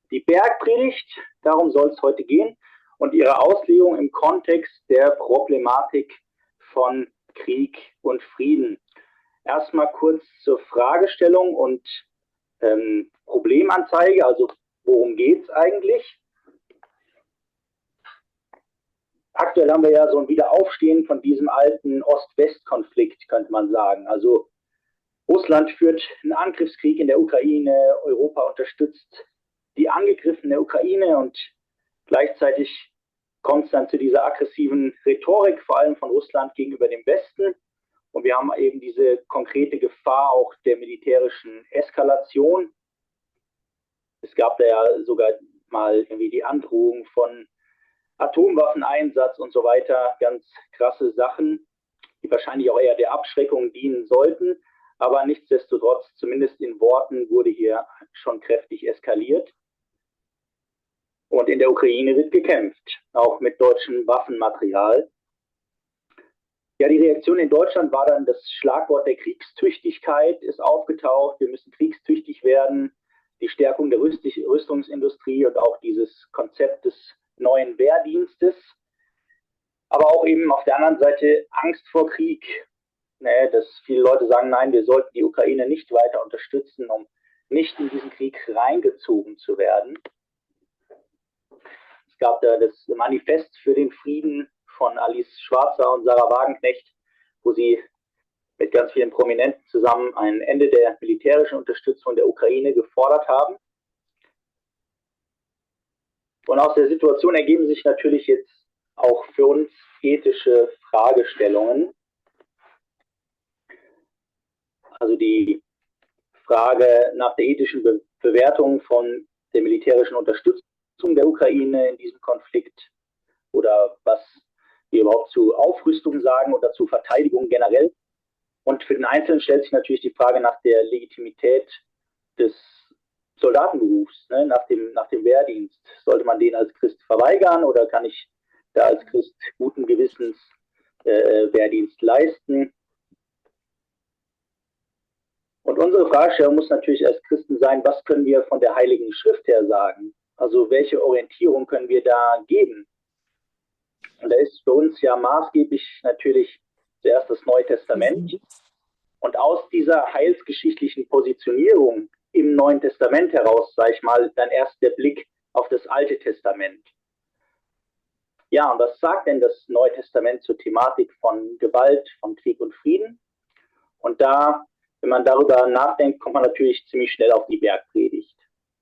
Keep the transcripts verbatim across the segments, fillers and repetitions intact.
die Bergpredigt, darum soll es heute gehen, und ihre Auslegung im Kontext der Problematik von Krieg und Frieden. Erstmal kurz zur Fragestellung und ähm, Problemanzeige, also worum geht es eigentlich? Aktuell haben wir ja so ein Wiederaufstehen von diesem alten Ost-West-Konflikt, könnte man sagen. Also Russland führt einen Angriffskrieg in der Ukraine, Europa unterstützt die angegriffene Ukraine und gleichzeitig kommt es dann zu dieser aggressiven Rhetorik, vor allem von Russland gegenüber dem Westen. Und wir haben eben diese konkrete Gefahr auch der militärischen Eskalation. Es gab da ja sogar mal irgendwie die Androhung von Atomwaffeneinsatz und so weiter, ganz krasse Sachen, die wahrscheinlich auch eher der Abschreckung dienen sollten. Aber nichtsdestotrotz, zumindest in Worten, wurde hier schon kräftig eskaliert. Und in der Ukraine wird gekämpft, auch mit deutschem Waffenmaterial. Ja, die Reaktion in Deutschland war dann, das Schlagwort der Kriegstüchtigkeit ist aufgetaucht. Wir müssen kriegstüchtig werden. Die Stärkung der Rüstungsindustrie und auch dieses Konzept des neuen Wehrdienstes. Aber auch eben auf der anderen Seite Angst vor Krieg. Ne, dass viele Leute sagen, nein, wir sollten die Ukraine nicht weiter unterstützen, um nicht in diesen Krieg reingezogen zu werden. Es gab da das Manifest für den Frieden von Alice Schwarzer und Sarah Wagenknecht, wo sie mit ganz vielen Prominenten zusammen ein Ende der militärischen Unterstützung der Ukraine gefordert haben. Und aus der Situation ergeben sich natürlich jetzt auch für uns ethische Fragestellungen. Also die Frage nach der ethischen Be- Bewertung von der militärischen Unterstützung der Ukraine in diesem Konflikt oder was wir überhaupt zu Aufrüstung sagen oder zu Verteidigung generell. Und für den Einzelnen stellt sich natürlich die Frage nach der Legitimität des Soldatenberufs, ne, nach dem, nach dem Wehrdienst. Sollte man den als Christ verweigern oder kann ich da als Christ guten Gewissens äh, Wehrdienst leisten? Und unsere Fragestellung muss natürlich als Christen sein, was können wir von der Heiligen Schrift her sagen? Also welche Orientierung können wir da geben? Und da ist für uns ja maßgeblich natürlich zuerst das Neue Testament. Und aus dieser heilsgeschichtlichen Positionierung im Neuen Testament heraus, sage ich mal, dann erst der Blick auf das Alte Testament. Ja, und was sagt denn das Neue Testament zur Thematik von Gewalt, von Krieg und Frieden? Und da, wenn man darüber nachdenkt, kommt man natürlich ziemlich schnell auf die Bergpredigt.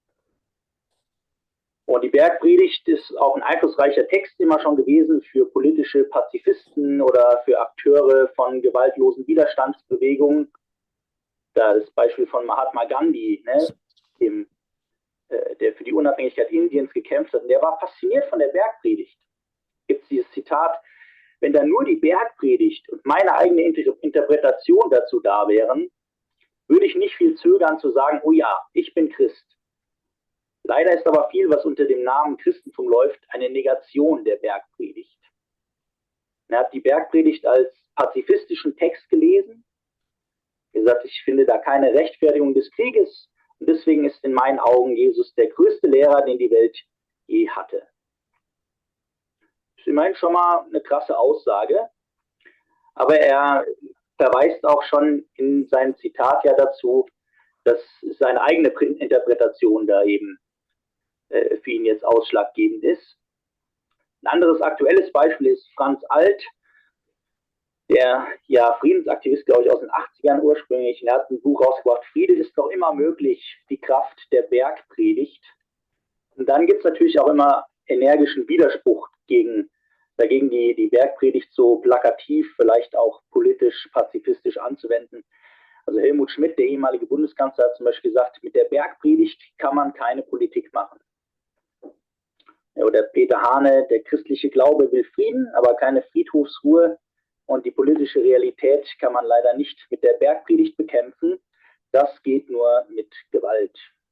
Und die Bergpredigt ist auch ein einflussreicher Text immer schon gewesen für politische Pazifisten oder für Akteure von gewaltlosen Widerstandsbewegungen. Da das Beispiel von Mahatma Gandhi, ne, dem, äh, der für die Unabhängigkeit Indiens gekämpft hat. Und der war fasziniert von der Bergpredigt. Gibt es dieses Zitat, wenn da nur die Bergpredigt und meine eigene Inter- Interpretation dazu da wären, würde ich nicht viel zögern zu sagen, oh ja, ich bin Christ. Leider ist aber viel, was unter dem Namen Christentum läuft, eine Negation der Bergpredigt. Er hat die Bergpredigt als pazifistischen Text gelesen. Er sagt, ich finde da keine Rechtfertigung des Krieges und deswegen ist in meinen Augen Jesus der größte Lehrer, den die Welt je hatte. Das ist immerhin schon mal eine krasse Aussage, aber er verweist auch schon in seinem Zitat ja dazu, dass seine eigene Interpretation da eben für ihn jetzt ausschlaggebend ist. Ein anderes aktuelles Beispiel ist Franz Alt, der ja Friedensaktivist, glaube ich, aus den achtzigern ursprünglich. Er hat ein Buch rausgebracht, Friede ist noch immer möglich, die Kraft der Bergpredigt. Und dann gibt es natürlich auch immer energischen Widerspruch gegen, dagegen, die, die Bergpredigt so plakativ, vielleicht auch politisch, pazifistisch anzuwenden. Also Helmut Schmidt, der ehemalige Bundeskanzler, hat zum Beispiel gesagt, mit der Bergpredigt kann man keine Politik machen. Oder Peter Hane, der christliche Glaube will Frieden, aber keine Friedhofsruhe. Und die politische Realität kann man leider nicht mit der Bergpredigt bekämpfen. Das geht nur mit Gewalt.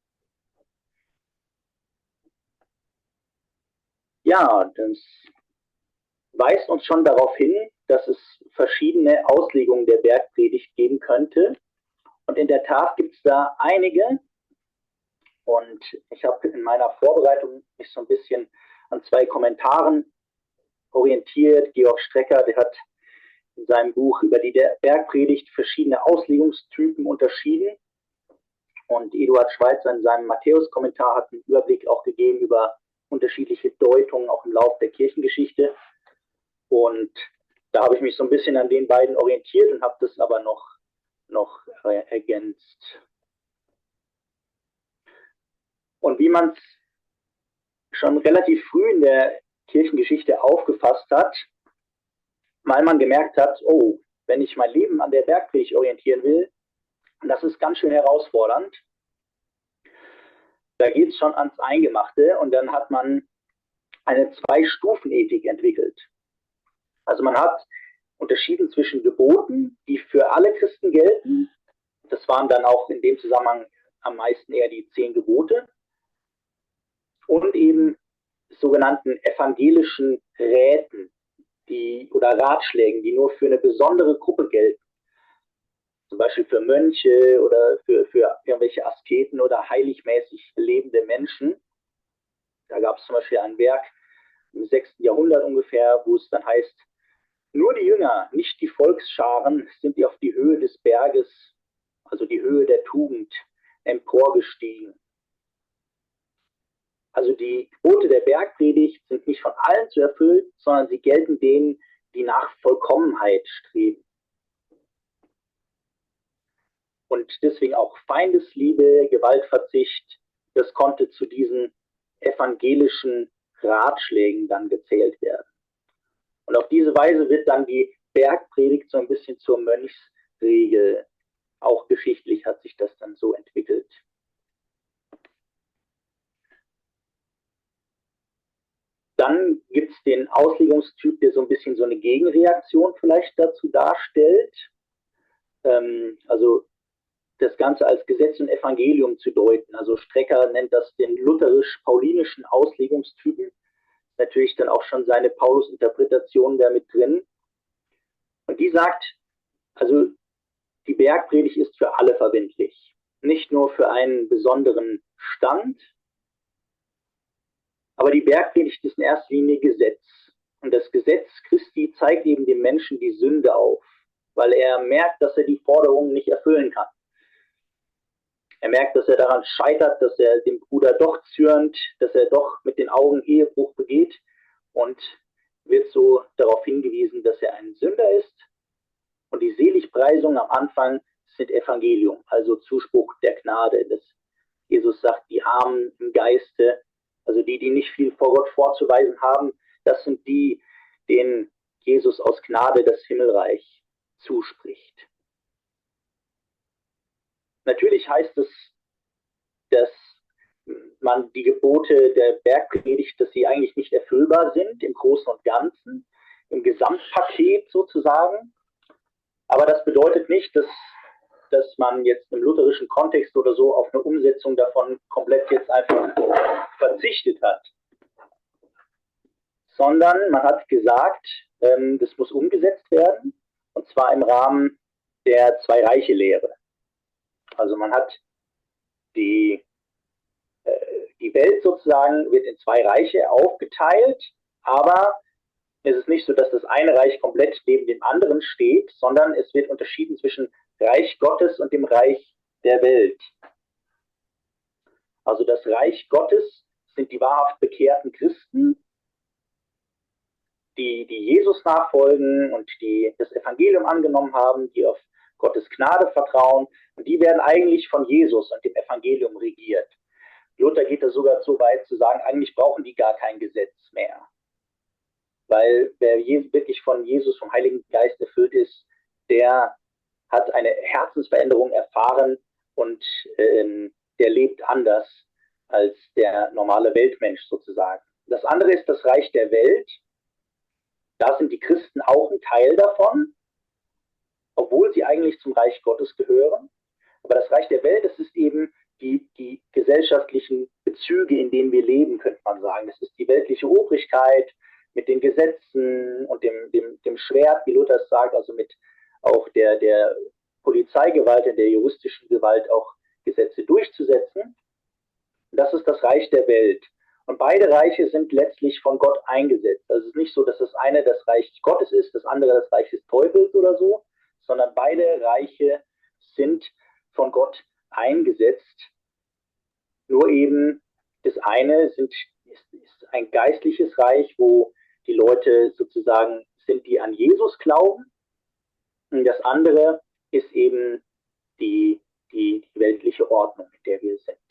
Ja, das weist uns schon darauf hin, dass es verschiedene Auslegungen der Bergpredigt geben könnte. Und in der Tat gibt es da einige, Und ich habe in meiner Vorbereitung mich so ein bisschen an zwei Kommentaren orientiert. Georg Strecker, der hat in seinem Buch über die Bergpredigt verschiedene Auslegungstypen unterschieden. Und Eduard Schweitzer in seinem Matthäus-Kommentar hat einen Überblick auch gegeben über unterschiedliche Deutungen auch im Laufe der Kirchengeschichte. Und da habe ich mich so ein bisschen an den beiden orientiert und habe das aber noch, noch äh, ergänzt. Und wie man es schon relativ früh in der Kirchengeschichte aufgefasst hat, weil man gemerkt hat, oh, wenn ich mein Leben an der Bergpredigt orientieren will, das ist ganz schön herausfordernd. Da geht es schon ans Eingemachte und dann hat man eine Zwei-Stufen-Ethik entwickelt. Also man hat unterschieden zwischen Geboten, die für alle Christen gelten. Das waren dann auch in dem Zusammenhang am meisten eher die zehn Gebote. Und eben sogenannten evangelischen Räten die, oder Ratschlägen, die nur für eine besondere Gruppe gelten. Zum Beispiel für Mönche oder für, für irgendwelche Asketen oder heiligmäßig lebende Menschen. Da gab es zum Beispiel ein Werk im sechsten Jahrhundert ungefähr, wo es dann heißt, nur die Jünger, nicht die Volksscharen, sind die auf die Höhe des Berges, also die Höhe der Tugend, emporgestiegen. Also die Gebote der Bergpredigt sind nicht von allen zu erfüllen, sondern sie gelten denen, die nach Vollkommenheit streben. Und deswegen auch Feindesliebe, Gewaltverzicht, das konnte zu diesen evangelischen Ratschlägen dann gezählt werden. Und auf diese Weise wird dann die Bergpredigt so ein bisschen zur Mönchsregel. Auch geschichtlich hat sich das dann so entwickelt. Dann gibt es den Auslegungstyp, der so ein bisschen so eine Gegenreaktion vielleicht dazu darstellt. Ähm, also das Ganze als Gesetz und Evangelium zu deuten. Also Strecker nennt das den lutherisch-paulinischen Auslegungstypen. Natürlich dann auch schon seine Paulus-Interpretation da mit drin. Und die sagt, also die Bergpredigt ist für alle verbindlich. Nicht nur für einen besonderen Stand, aber die Bergpredigt ist in erster Linie Gesetz. Und das Gesetz Christi zeigt eben dem Menschen die Sünde auf, weil er merkt, dass er die Forderungen nicht erfüllen kann. Er merkt, dass er daran scheitert, dass er dem Bruder doch zürnt, dass er doch mit den Augen Ehebruch begeht und wird so darauf hingewiesen, dass er ein Sünder ist. Und die Seligpreisungen am Anfang sind Evangelium, also Zuspruch der Gnade. Das Jesus sagt, die Armen im Geiste, also die, die nicht viel vor Gott vorzuweisen haben, das sind die, denen Jesus aus Gnade das Himmelreich zuspricht. Natürlich heißt es, dass man die Gebote der Bergpredigt, dass sie eigentlich nicht erfüllbar sind, im Großen und Ganzen, im Gesamtpaket sozusagen. Aber das bedeutet nicht, dass, dass man jetzt im lutherischen Kontext oder so auf eine Umsetzung davon komplett jetzt einfach verzichtet hat. Sondern man hat gesagt, ähm, das muss umgesetzt werden, und zwar im Rahmen der Zwei-Reiche-Lehre. Also man hat die, äh, die Welt sozusagen, wird in zwei Reiche aufgeteilt, aber es ist nicht so, dass das eine Reich komplett neben dem anderen steht, sondern es wird unterschieden zwischen Reich Gottes und dem Reich der Welt. Also das Reich Gottes sind die wahrhaft bekehrten Christen, die, die Jesus nachfolgen und die das Evangelium angenommen haben, die auf Gottes Gnade vertrauen, und die werden eigentlich von Jesus und dem Evangelium regiert. Luther geht da sogar so weit zu sagen, eigentlich brauchen die gar kein Gesetz mehr. Weil wer wirklich von Jesus, vom Heiligen Geist erfüllt ist, der hat eine Herzensveränderung erfahren und ähm, der lebt anders als der normale Weltmensch sozusagen. Das andere ist das Reich der Welt. Da sind die Christen auch ein Teil davon, obwohl sie eigentlich zum Reich Gottes gehören. Aber das Reich der Welt, das ist eben die, die gesellschaftlichen Bezüge, in denen wir leben, könnte man sagen. Das ist die weltliche Obrigkeit mit den Gesetzen und dem, dem, dem Schwert, wie Luther es sagt, also mit auch der, der Polizeigewalt und der juristischen Gewalt auch Gesetze durchzusetzen. Und das ist das Reich der Welt. Und beide Reiche sind letztlich von Gott eingesetzt. Also es ist nicht so, dass das eine das Reich Gottes ist, das andere das Reich des Teufels oder so, sondern beide Reiche sind von Gott eingesetzt. Nur eben das eine sind, ist, ist ein geistliches Reich, wo die Leute sozusagen sind, die an Jesus glauben. Und das andere ist eben die, die, die weltliche Ordnung, in der wir sind.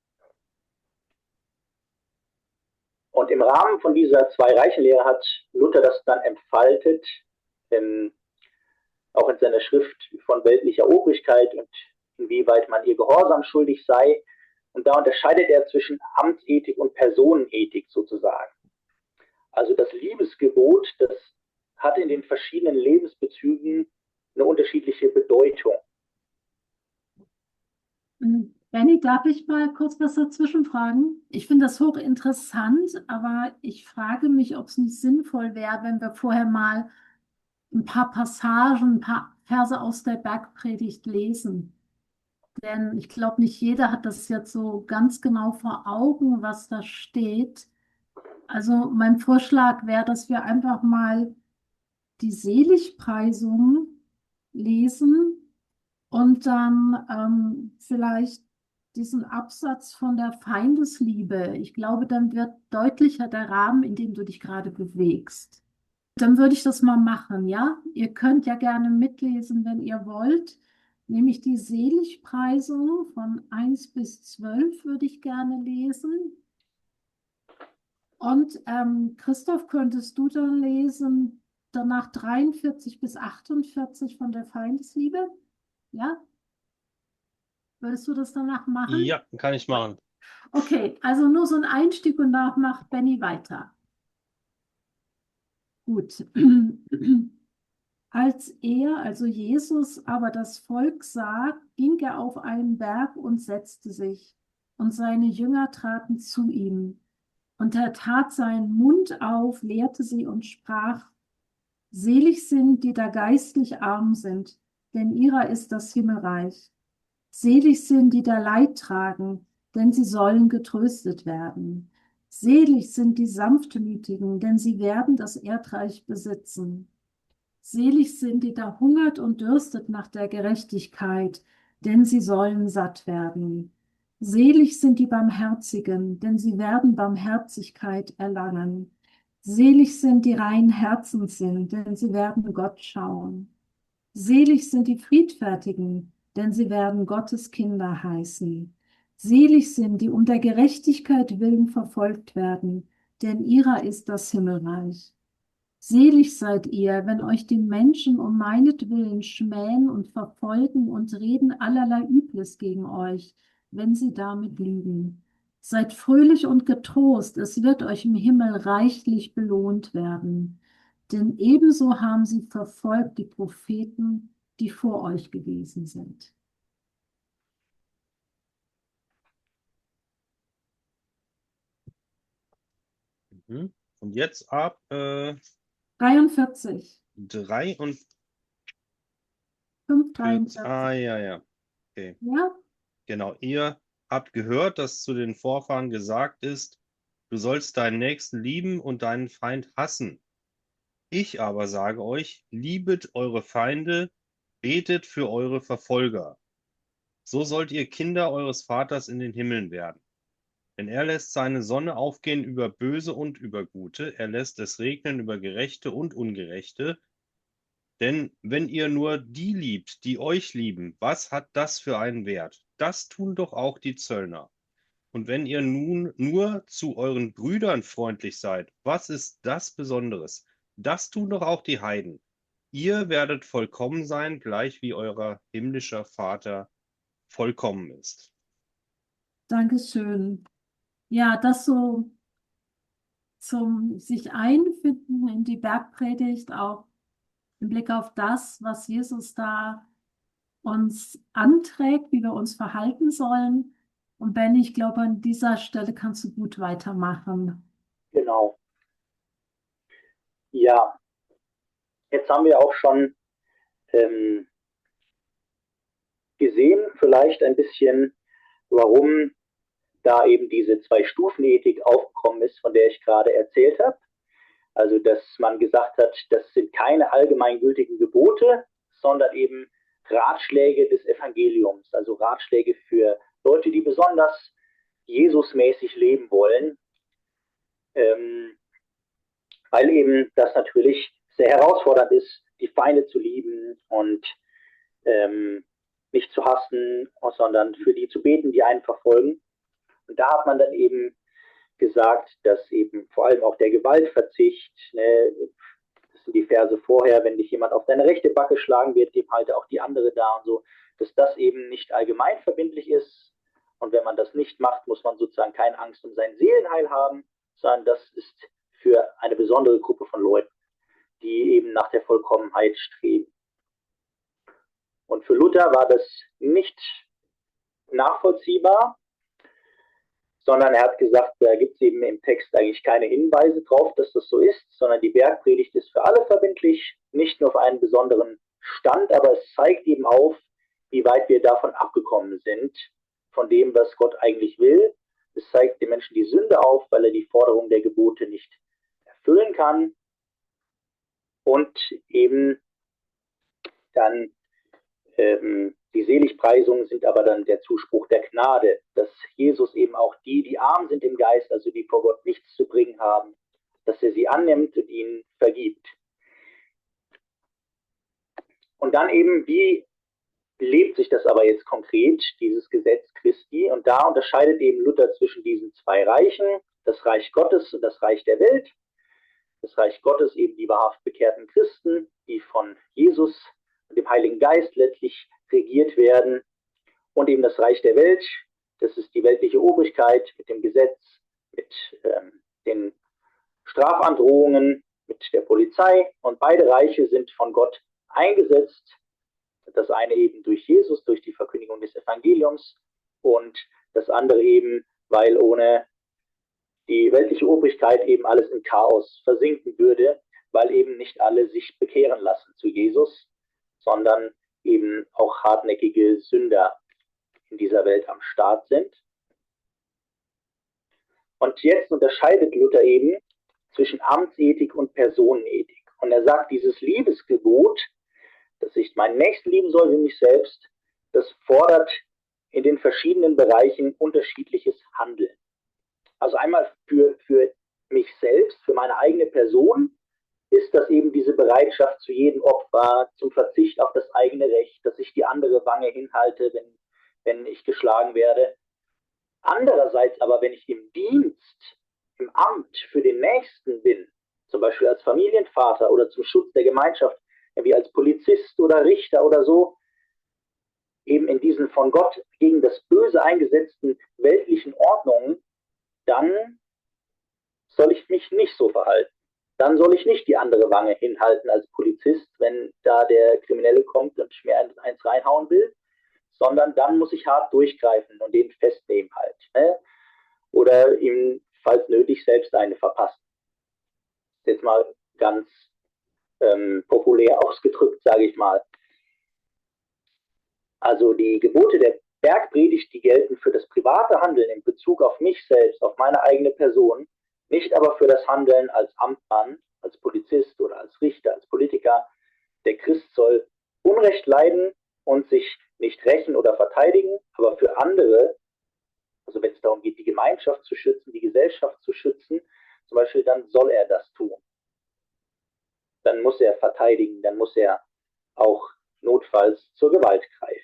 Und im Rahmen von dieser Zwei-Reichen-Lehre hat Luther das dann entfaltet, ähm, auch in seiner Schrift von weltlicher Obrigkeit und inwieweit man ihr Gehorsam schuldig sei. Und da unterscheidet er zwischen Amtsethik und Personenethik sozusagen. Also das Liebesgebot, das hat in den verschiedenen Lebensbezügen eine unterschiedliche Bedeutung. Benny, darf ich mal kurz was dazwischen fragen? Ich finde das hochinteressant, aber ich frage mich, ob es nicht sinnvoll wäre, wenn wir vorher mal ein paar Passagen, ein paar Verse aus der Bergpredigt lesen. Denn ich glaube, nicht jeder hat das jetzt so ganz genau vor Augen, was da steht. Also mein Vorschlag wäre, dass wir einfach mal die Seligpreisung lesen und dann ähm, vielleicht diesen Absatz von der Feindesliebe. Ich glaube, dann wird deutlicher der Rahmen, in dem du dich gerade bewegst. Dann würde ich das mal machen, ja? Ihr könnt ja gerne mitlesen, wenn ihr wollt. Nämlich die Seligpreisung von eins bis zwölf würde ich gerne lesen. Und ähm, Christoph, könntest du dann lesen, danach dreiundvierzig bis achtundvierzig von der Feindesliebe? Ja? Würdest du das danach machen? Ja, kann ich machen. Okay, also nur so ein Einstieg und danach macht Benny weiter. Gut. Als er, also Jesus, aber das Volk sah, ging er auf einen Berg und setzte sich. Und seine Jünger traten zu ihm. Und er tat seinen Mund auf, lehrte sie und sprach: Selig sind, die da geistlich arm sind, denn ihrer ist das Himmelreich. Selig sind, die da Leid tragen, denn sie sollen getröstet werden. Selig sind die Sanftmütigen, denn sie werden das Erdreich besitzen. Selig sind, die da hungert und dürstet nach der Gerechtigkeit, denn sie sollen satt werden. Selig sind die Barmherzigen, denn sie werden Barmherzigkeit erlangen. Selig sind die rein Herzens sind, denn sie werden Gott schauen. Selig sind die Friedfertigen, denn sie werden Gottes Kinder heißen. Selig sind, die um der Gerechtigkeit willen verfolgt werden, denn ihrer ist das Himmelreich. Selig seid ihr, wenn euch die Menschen um meinetwillen schmähen und verfolgen und reden allerlei Übles gegen euch, wenn sie damit lügen. Seid fröhlich und getrost, es wird euch im Himmel reichlich belohnt werden. Denn ebenso haben sie verfolgt die Propheten, die vor euch gewesen sind. Mhm. Und jetzt ab äh, dreiundvierzig, drei und fünf, vierzig. dreiundvierzig. Ah, ja, ja. Okay. Ja? Genau. Ihr habt gehört, dass zu den Vorfahren gesagt ist, du sollst deinen Nächsten lieben und deinen Feind hassen. Ich aber sage euch, liebet eure Feinde, betet für eure Verfolger. So sollt ihr Kinder eures Vaters in den Himmeln werden. Denn er lässt seine Sonne aufgehen über Böse und über Gute, er lässt es regnen über Gerechte und Ungerechte. Denn wenn ihr nur die liebt, die euch lieben, was hat das für einen Wert? Das tun doch auch die Zöllner. Und wenn ihr nun nur zu euren Brüdern freundlich seid, was ist das Besonderes? Das tun doch auch die Heiden. Ihr werdet vollkommen sein, gleich wie euer himmlischer Vater vollkommen ist. Dankeschön. Ja, das so zum sich einfinden in die Bergpredigt, auch im Blick auf das, was Jesus da uns anträgt, wie wir uns verhalten sollen. Und Ben, ich glaube, an dieser Stelle kannst du gut weitermachen. Genau. Ja, jetzt haben wir auch schon ähm, gesehen, vielleicht ein bisschen, warum da eben diese Zwei-Stufen-Ethik aufgekommen ist, von der ich gerade erzählt habe. Also, dass man gesagt hat, das sind keine allgemeingültigen Gebote, sondern eben Ratschläge des Evangeliums, also Ratschläge für Leute, die besonders Jesusmäßig leben wollen, ähm, weil eben das natürlich sehr herausfordernd ist, die Feinde zu lieben und ähm, nicht zu hassen, sondern für die zu beten, die einen verfolgen. Und da hat man dann eben gesagt, dass eben vor allem auch der Gewaltverzicht, ne, das sind die Verse vorher, wenn dich jemand auf deine rechte Backe schlagen wird, dem halte auch die andere da und so, dass das eben nicht allgemein verbindlich ist. Und wenn man das nicht macht, muss man sozusagen keine Angst um sein Seelenheil haben, sondern das ist für eine besondere Gruppe von Leuten, die eben nach der Vollkommenheit streben. Und für Luther war das nicht nachvollziehbar, sondern er hat gesagt, da gibt es eben im Text eigentlich keine Hinweise drauf, dass das so ist, sondern die Bergpredigt ist für alle verbindlich, nicht nur auf einen besonderen Stand, aber es zeigt eben auf, wie weit wir davon abgekommen sind, von dem, was Gott eigentlich will. Es zeigt den Menschen die Sünde auf, weil er die Forderung der Gebote nicht erfüllen kann. Und eben dann ähm, die Seligpreisungen sind aber dann der Zuspruch der Gnade, dass Jesus eben auch die, die arm sind im Geist, also die vor Gott nichts zu bringen haben, dass er sie annimmt und ihnen vergibt. Und dann eben, wie lebt sich das aber jetzt konkret, dieses Gesetz Christi? Und da unterscheidet eben Luther zwischen diesen zwei Reichen, das Reich Gottes und das Reich der Welt. Das Reich Gottes eben die wahrhaft bekehrten Christen, die von Jesus und dem Heiligen Geist letztlich regiert werden. Und eben das Reich der Welt, das ist die weltliche Obrigkeit mit dem Gesetz, mit ähm, den Strafandrohungen, mit der Polizei. Und beide Reiche sind von Gott eingesetzt. Das eine eben durch Jesus, durch die Verkündigung des Evangeliums und das andere eben, weil ohne die weltliche Obrigkeit eben alles im Chaos versinken würde, weil eben nicht alle sich bekehren lassen zu Jesus, sondern eben auch hartnäckige Sünder in dieser Welt am Start sind. Und jetzt unterscheidet Luther eben zwischen Amtsethik und Personenethik. Und er sagt, dieses Liebesgebot, dass ich meinen Nächsten lieben soll wie mich selbst, das fordert in den verschiedenen Bereichen unterschiedliches Handeln. Also einmal für, für mich selbst, für meine eigene Person, ist das eben diese Bereitschaft zu jedem Opfer, zum Verzicht auf das eigene Recht, dass ich die andere Wange hinhalte, wenn, wenn ich geschlagen werde. Andererseits aber, wenn ich im Dienst, im Amt für den Nächsten bin, zum Beispiel als Familienvater oder zum Schutz der Gemeinschaft, wie als Polizist oder Richter oder so, eben in diesen von Gott gegen das Böse eingesetzten weltlichen Ordnungen, dann soll ich mich nicht so verhalten. Dann soll ich nicht die andere Wange hinhalten als Polizist, wenn da der Kriminelle kommt und mir eins reinhauen will, sondern dann muss ich hart durchgreifen und den festnehmen halt. Ne? Oder ihm, falls nötig, selbst eine verpassen. Jetzt mal ganz ähm, populär ausgedrückt, sage ich mal. Also die Gebote der Bergpredigt, die gelten für das private Handeln in Bezug auf mich selbst, auf meine eigene Person, nicht aber für das Handeln als Amtmann, als Polizist oder als Richter, als Politiker. Der Christ soll Unrecht leiden und sich nicht rächen oder verteidigen, aber für andere, also wenn es darum geht, die Gemeinschaft zu schützen, die Gesellschaft zu schützen, zum Beispiel, dann soll er das tun. Dann muss er verteidigen, dann muss er auch notfalls zur Gewalt greifen.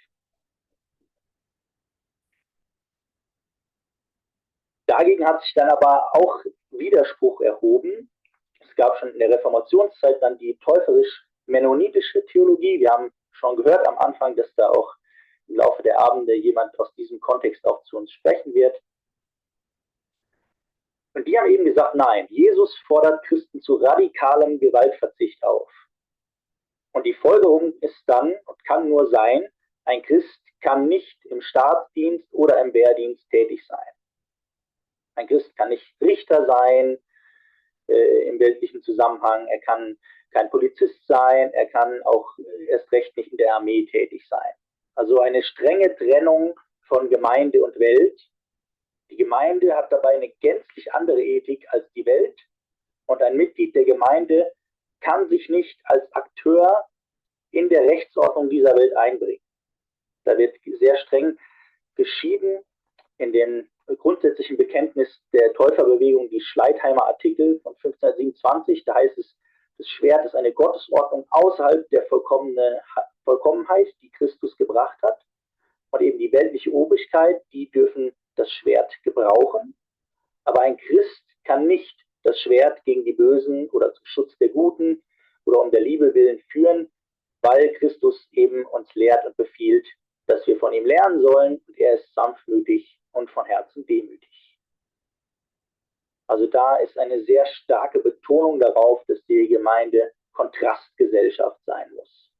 Dagegen hat sich dann aber auch Widerspruch erhoben. Es gab schon in der Reformationszeit dann die täuferisch-mennonitische Theologie. Wir haben schon gehört am Anfang, dass da auch im Laufe der Abende jemand aus diesem Kontext auch zu uns sprechen wird. Und die haben eben gesagt, nein, Jesus fordert Christen zu radikalem Gewaltverzicht auf. Und die Folgerung ist dann und kann nur sein, ein Christ kann nicht im Staatsdienst oder im Wehrdienst tätig sein. Ein Christ kann nicht Richter sein äh, im weltlichen Zusammenhang, er kann kein Polizist sein, er kann auch erst recht nicht in der Armee tätig sein. Also eine strenge Trennung von Gemeinde und Welt, Die Gemeinde hat dabei eine gänzlich andere Ethik als die Welt und ein Mitglied der Gemeinde kann sich nicht als Akteur in der Rechtsordnung dieser Welt einbringen. Da wird sehr streng geschieden in dem grundsätzlichen Bekenntnis der Täuferbewegung, die Schleitheimer Artikel von fünfzehnhundertsiebenundzwanzig. Da heißt es, das Schwert ist eine Gottesordnung außerhalb der Vollkommenheit, die Christus gebracht hat. Und eben die weltliche Obrigkeit, die dürfen das Schwert gebrauchen. Aber ein Christ kann nicht das Schwert gegen die Bösen oder zum Schutz der Guten oder um der Liebe willen führen, weil Christus eben uns lehrt und befiehlt, dass wir von ihm lernen sollen. Und er ist sanftmütig und von Herzen demütig. Also da ist eine sehr starke Betonung darauf, dass die Gemeinde Kontrastgesellschaft sein muss.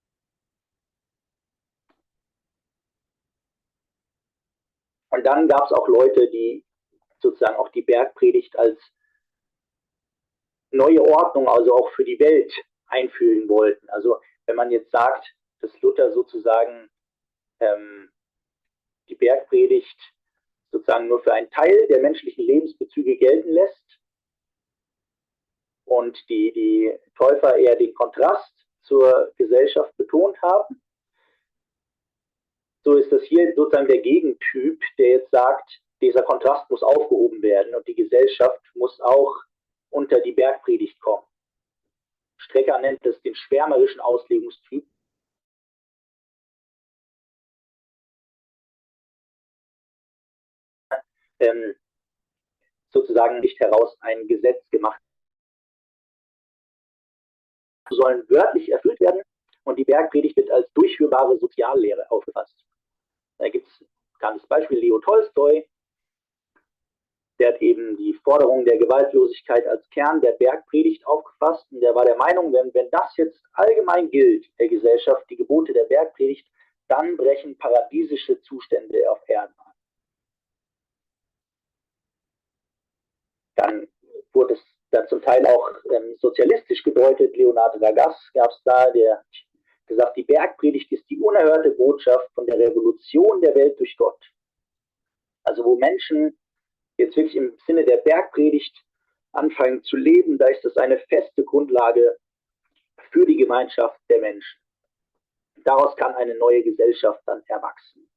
Und dann gab es auch Leute, die sozusagen auch die Bergpredigt als neue Ordnung, also auch für die Welt einführen wollten. Also wenn man jetzt sagt, dass Luther sozusagen ähm, die Bergpredigt sozusagen nur für einen Teil der menschlichen Lebensbezüge gelten lässt und die, die Täufer eher den Kontrast zur Gesellschaft betont haben, so ist das hier sozusagen der Gegentyp, der jetzt sagt, dieser Kontrast muss aufgehoben werden und die Gesellschaft muss auch unter die Bergpredigt kommen. Strecker nennt es den schwärmerischen Auslegungstyp. Ähm, sozusagen nicht heraus ein Gesetz gemacht. Sollen wörtlich erfüllt werden und die Bergpredigt wird als durchführbare Soziallehre aufgefasst. Da gibt es ein bekanntes Beispiel, Leo Tolstoi, der hat eben die Forderung der Gewaltlosigkeit als Kern der Bergpredigt aufgefasst und der war der Meinung, wenn, wenn das jetzt allgemein gilt, der Gesellschaft, die Gebote der Bergpredigt, dann brechen paradiesische Zustände auf Erden an. Dann wurde es dann zum Teil auch ähm, sozialistisch gedeutet. Leonard Ragas gab es da, der gesagt, die Bergpredigt ist die unerhörte Botschaft von der Revolution der Welt durch Gott. Also wo Menschen jetzt wirklich im Sinne der Bergpredigt anfangen zu leben, da ist das eine feste Grundlage für die Gemeinschaft der Menschen. Daraus kann eine neue Gesellschaft dann erwachsen.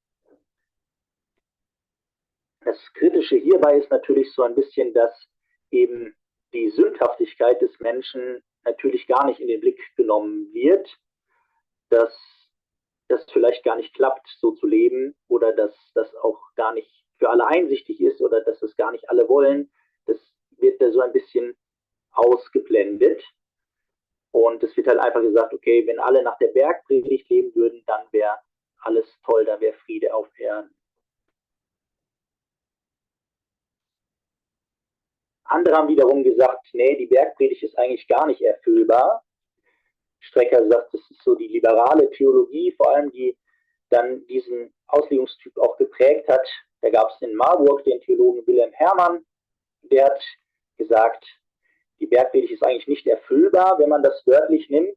Das Kritische hierbei ist natürlich so ein bisschen, dass eben die Sündhaftigkeit des Menschen natürlich gar nicht in den Blick genommen wird, dass das vielleicht gar nicht klappt, so zu leben oder dass das auch gar nicht für alle einsichtig ist oder dass es gar nicht alle wollen. Das wird da so ein bisschen ausgeblendet. Und es wird halt einfach gesagt, okay, wenn alle nach der Bergpredigt leben würden, dann wäre alles toll, dann wäre Friede auf Erden. Andere haben wiederum gesagt, nee, die Bergpredigt ist eigentlich gar nicht erfüllbar. Strecker sagt, das ist so die liberale Theologie, vor allem die dann diesen Auslegungstyp auch geprägt hat. Da gab es in Marburg den Theologen Wilhelm Herrmann, der hat gesagt, die Bergpredigt ist eigentlich nicht erfüllbar, wenn man das wörtlich nimmt.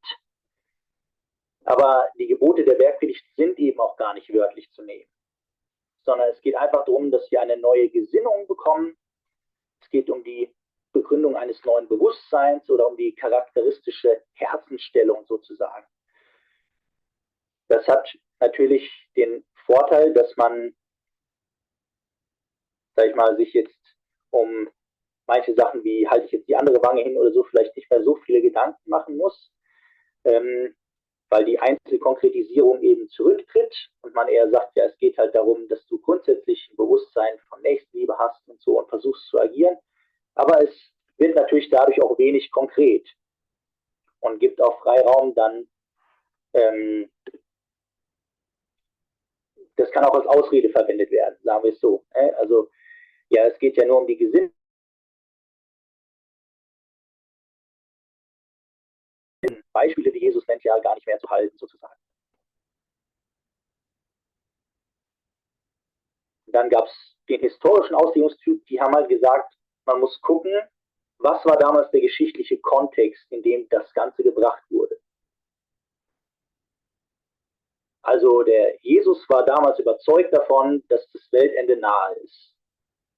Aber die Gebote der Bergpredigt sind eben auch gar nicht wörtlich zu nehmen. Sondern es geht einfach darum, dass wir eine neue Gesinnung bekommen. Es geht um die Begründung eines neuen Bewusstseins oder um die charakteristische Herzensstellung sozusagen. Das hat natürlich den Vorteil, dass man, sag ich mal, sich jetzt um manche Sachen wie, halte ich jetzt die andere Wange hin oder so, vielleicht nicht mehr so viele Gedanken machen muss, ähm, weil die Einzelkonkretisierung eben zurücktritt und man eher sagt, ja, es geht halt darum, dass du grundsätzlich ein Bewusstsein von Nächstenliebe hast und so und versuchst zu agieren. Aber es wird natürlich dadurch auch wenig konkret und gibt auch Freiraum dann, ähm, das kann auch als Ausrede verwendet werden, sagen wir es so. Äh? Also, ja, es geht ja nur um die Gesinnung. Beispiele, die Jesus nennt, ja gar nicht mehr zu halten, sozusagen. Dann gab es den historischen Auslegungstyp, die haben halt gesagt, man muss gucken, was war damals der geschichtliche Kontext, in dem das Ganze gebracht wurde. Also der Jesus war damals überzeugt davon, dass das Weltende nahe ist.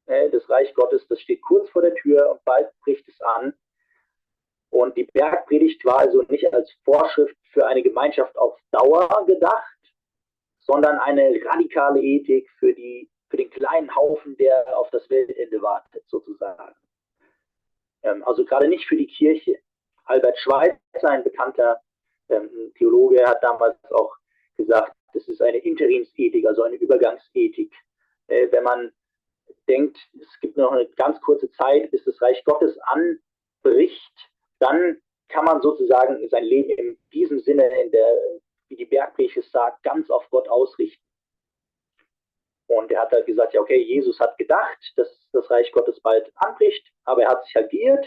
äh, das Reich Gottes, das steht kurz vor der Tür und bald bricht es an. Und die Bergpredigt war also nicht als Vorschrift für eine Gemeinschaft auf Dauer gedacht, sondern eine radikale Ethik für, die, für den kleinen Haufen, der auf das Weltende wartet, sozusagen. Ähm, also gerade nicht für die Kirche. Albert Schweitzer, ein bekannter ähm, Theologe, hat damals auch gesagt, das ist eine Interimsethik, also eine Übergangsethik. Äh, wenn man denkt, es gibt noch eine ganz kurze Zeit, bis das Reich Gottes anbricht, dann kann man sozusagen sein Leben in diesem Sinne, in der, wie die Bergpredigt es sagt, ganz auf Gott ausrichten. Und er hat halt gesagt, ja okay, Jesus hat gedacht, dass das Reich Gottes bald anbricht, aber er hat sich halt geirrt.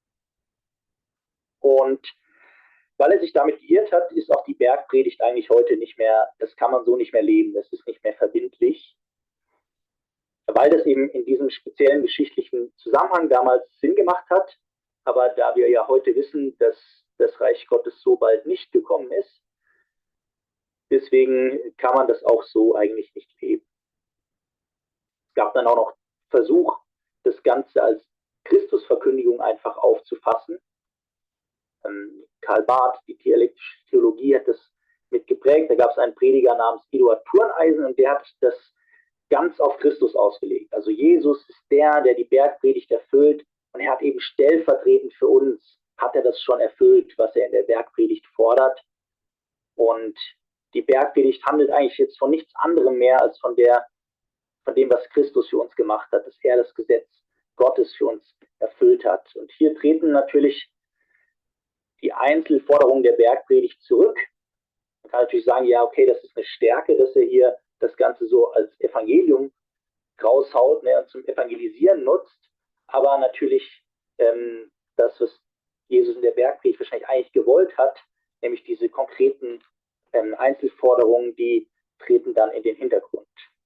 Und weil er sich damit geirrt hat, ist auch die Bergpredigt eigentlich heute nicht mehr, das kann man so nicht mehr leben, das ist nicht mehr verbindlich, weil das eben in diesem speziellen geschichtlichen Zusammenhang damals Sinn gemacht hat. Aber da wir ja heute wissen, dass das Reich Gottes so bald nicht gekommen ist, deswegen kann man das auch so eigentlich nicht leben. Es gab dann auch noch Versuch, das Ganze als Christusverkündigung einfach aufzufassen. Ähm, Karl Barth, die dialektische Theologie, hat das mitgeprägt. Da gab es einen Prediger namens Eduard Turneisen und der hat das ganz auf Christus ausgelegt. Also Jesus ist der, der die Bergpredigt erfüllt und er hat eben stellvertretend für uns, hat er das schon erfüllt, was er in der Bergpredigt fordert. Und die Bergpredigt handelt eigentlich jetzt von nichts anderem mehr als von der, von dem, was Christus für uns gemacht hat, dass er das Gesetz Gottes für uns erfüllt hat. Und hier treten natürlich die Einzelforderungen der Bergpredigt zurück. Man kann natürlich sagen, ja, okay, das ist eine Stärke, dass er hier das Ganze so als Evangelium raushaut, ne, und zum Evangelisieren nutzt. Aber natürlich ähm, das, was Jesus in der Bergpredigt wahrscheinlich eigentlich gewollt hat, nämlich diese konkreten ähm, Einzelforderungen, die treten dann in den Hintergrund.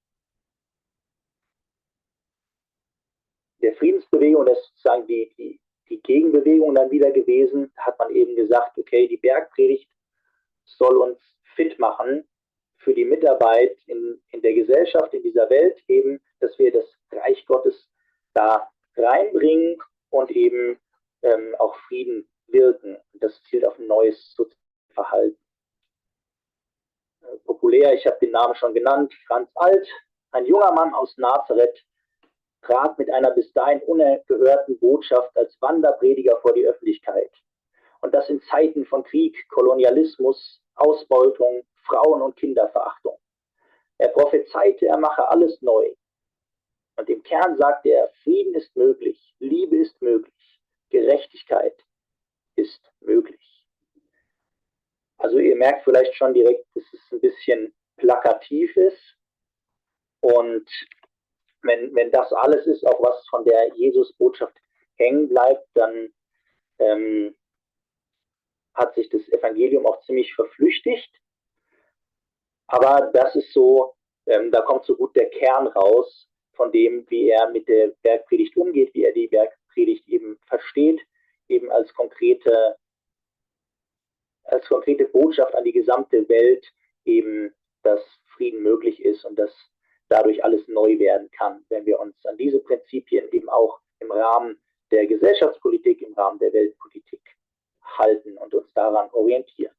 Der Friedensbewegung, das ist sozusagen die, die, die Gegenbewegung dann wieder gewesen, hat man eben gesagt, okay, die Bergpredigt soll uns fit machen für die Mitarbeit in, in der Gesellschaft, in dieser Welt, eben, dass wir das Reich Gottes da reinbringen und eben ähm, auch Frieden wirken. Das zielt auf ein neues soziales Verhalten. Äh, populär, ich habe den Namen schon genannt, Franz Alt, ein junger Mann aus Nazareth, trat mit einer bis dahin unerhörten Botschaft als Wanderprediger vor die Öffentlichkeit. Und das in Zeiten von Krieg, Kolonialismus, Ausbeutung, Frauen- und Kinderverachtung. Er prophezeite, er mache alles neu. Und im Kern sagte er, Frieden ist möglich, Liebe ist möglich, Gerechtigkeit ist möglich. Also ihr merkt vielleicht schon direkt, dass es ein bisschen plakativ ist. Und wenn, wenn das alles ist, auch was von der Jesus-Botschaft hängen bleibt, dann ähm, hat sich das Evangelium auch ziemlich verflüchtigt. Aber das ist so, ähm, da kommt so gut der Kern raus von dem, wie er mit der Bergpredigt umgeht, wie er die Bergpredigt eben versteht, eben als konkrete, als konkrete Botschaft an die gesamte Welt, eben, dass Frieden möglich ist und dass dadurch alles neu werden kann, wenn wir uns an diese Prinzipien eben auch im Rahmen der Gesellschaftspolitik, im Rahmen der Weltpolitik halten und uns daran orientieren.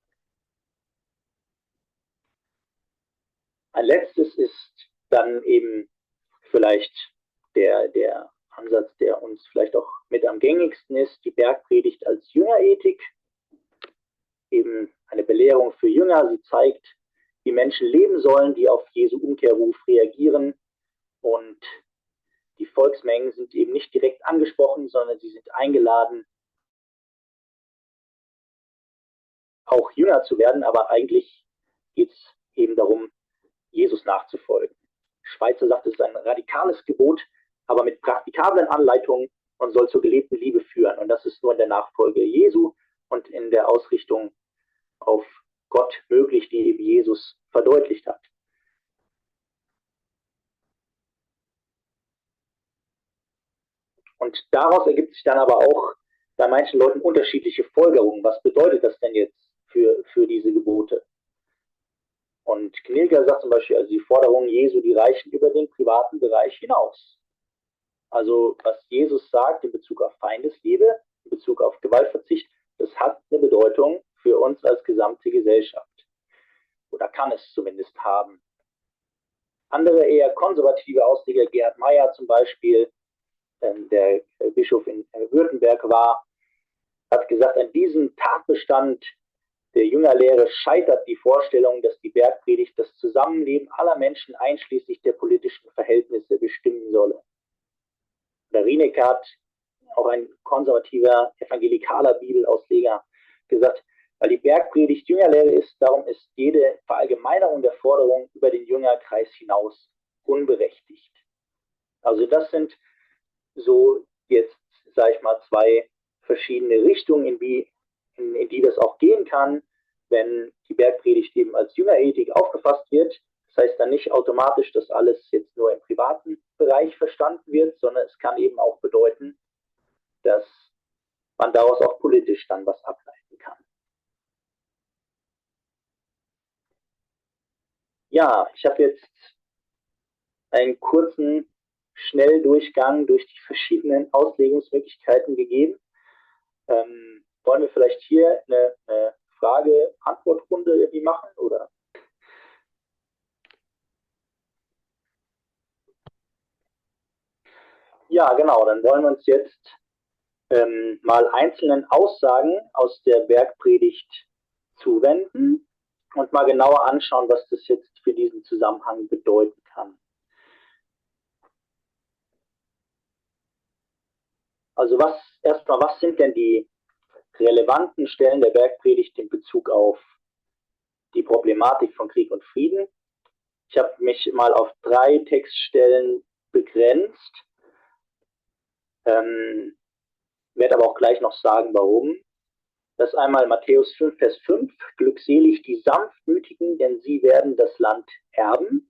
Ein letztes ist dann eben vielleicht der, der Ansatz, der uns vielleicht auch mit am gängigsten ist, die Bergpredigt als Jüngerethik. Eben eine Belehrung für Jünger. Sie zeigt, wie Menschen leben sollen, die auf Jesu Umkehrruf reagieren. Und die Volksmengen sind eben nicht direkt angesprochen, sondern sie sind eingeladen, auch Jünger zu werden. Aber eigentlich geht es eben darum, Jesus nachzufolgen. Schweitzer sagt, es ist ein radikales Gebot, aber mit praktikablen Anleitungen und soll zur gelebten Liebe führen. Und das ist nur in der Nachfolge Jesu und in der Ausrichtung auf Gott möglich, die eben Jesus verdeutlicht hat. Und daraus ergibt sich dann aber auch bei manchen Leuten unterschiedliche Folgerungen. Was bedeutet das denn jetzt für, für diese Gebote? Und Knilker sagt zum Beispiel, also die Forderungen Jesu, die reichen über den privaten Bereich hinaus. Also was Jesus sagt in Bezug auf Feindesliebe, in Bezug auf Gewaltverzicht, das hat eine Bedeutung für uns als gesamte Gesellschaft. Oder kann es zumindest haben. Andere eher konservative Ausleger, Gerhard Meyer zum Beispiel, der Bischof in Württemberg war, hat gesagt, an diesem Tatbestand der Jüngerlehre scheitert die Vorstellung, dass die Bergpredigt das Zusammenleben aller Menschen einschließlich der politischen Verhältnisse bestimmen solle. Der Rienekart, auch ein konservativer, evangelikaler Bibelausleger, gesagt, weil die Bergpredigt Jüngerlehre ist, darum ist jede Verallgemeinerung der Forderung über den Jüngerkreis hinaus unberechtigt. Also das sind so jetzt, sage ich mal, zwei verschiedene Richtungen, in die, in, in die das auch gehen kann, wenn die Bergpredigt eben als Jüngerethik aufgefasst wird. Das heißt dann nicht automatisch, dass alles jetzt nur im privaten Bereich verstanden wird, sondern es kann eben auch bedeuten, dass man daraus auch politisch dann was ableiten kann. Ja, ich habe jetzt einen kurzen Schnelldurchgang durch die verschiedenen Auslegungsmöglichkeiten gegeben. Ähm, wollen wir vielleicht hier eine, eine Frage-Antwort-Runde irgendwie machen, oder? Ja, genau, dann wollen wir uns jetzt ähm, mal einzelnen Aussagen aus der Bergpredigt zuwenden und mal genauer anschauen, was das jetzt für diesen Zusammenhang bedeuten kann. Also was erstmal, was sind denn die relevanten Stellen der Bergpredigt in Bezug auf die Problematik von Krieg und Frieden? Ich habe mich mal auf drei Textstellen begrenzt, ähm, werde aber auch gleich noch sagen, warum. Das ist einmal Matthäus fünf, Vers fünf, glückselig die Sanftmütigen, denn sie werden das Land erben.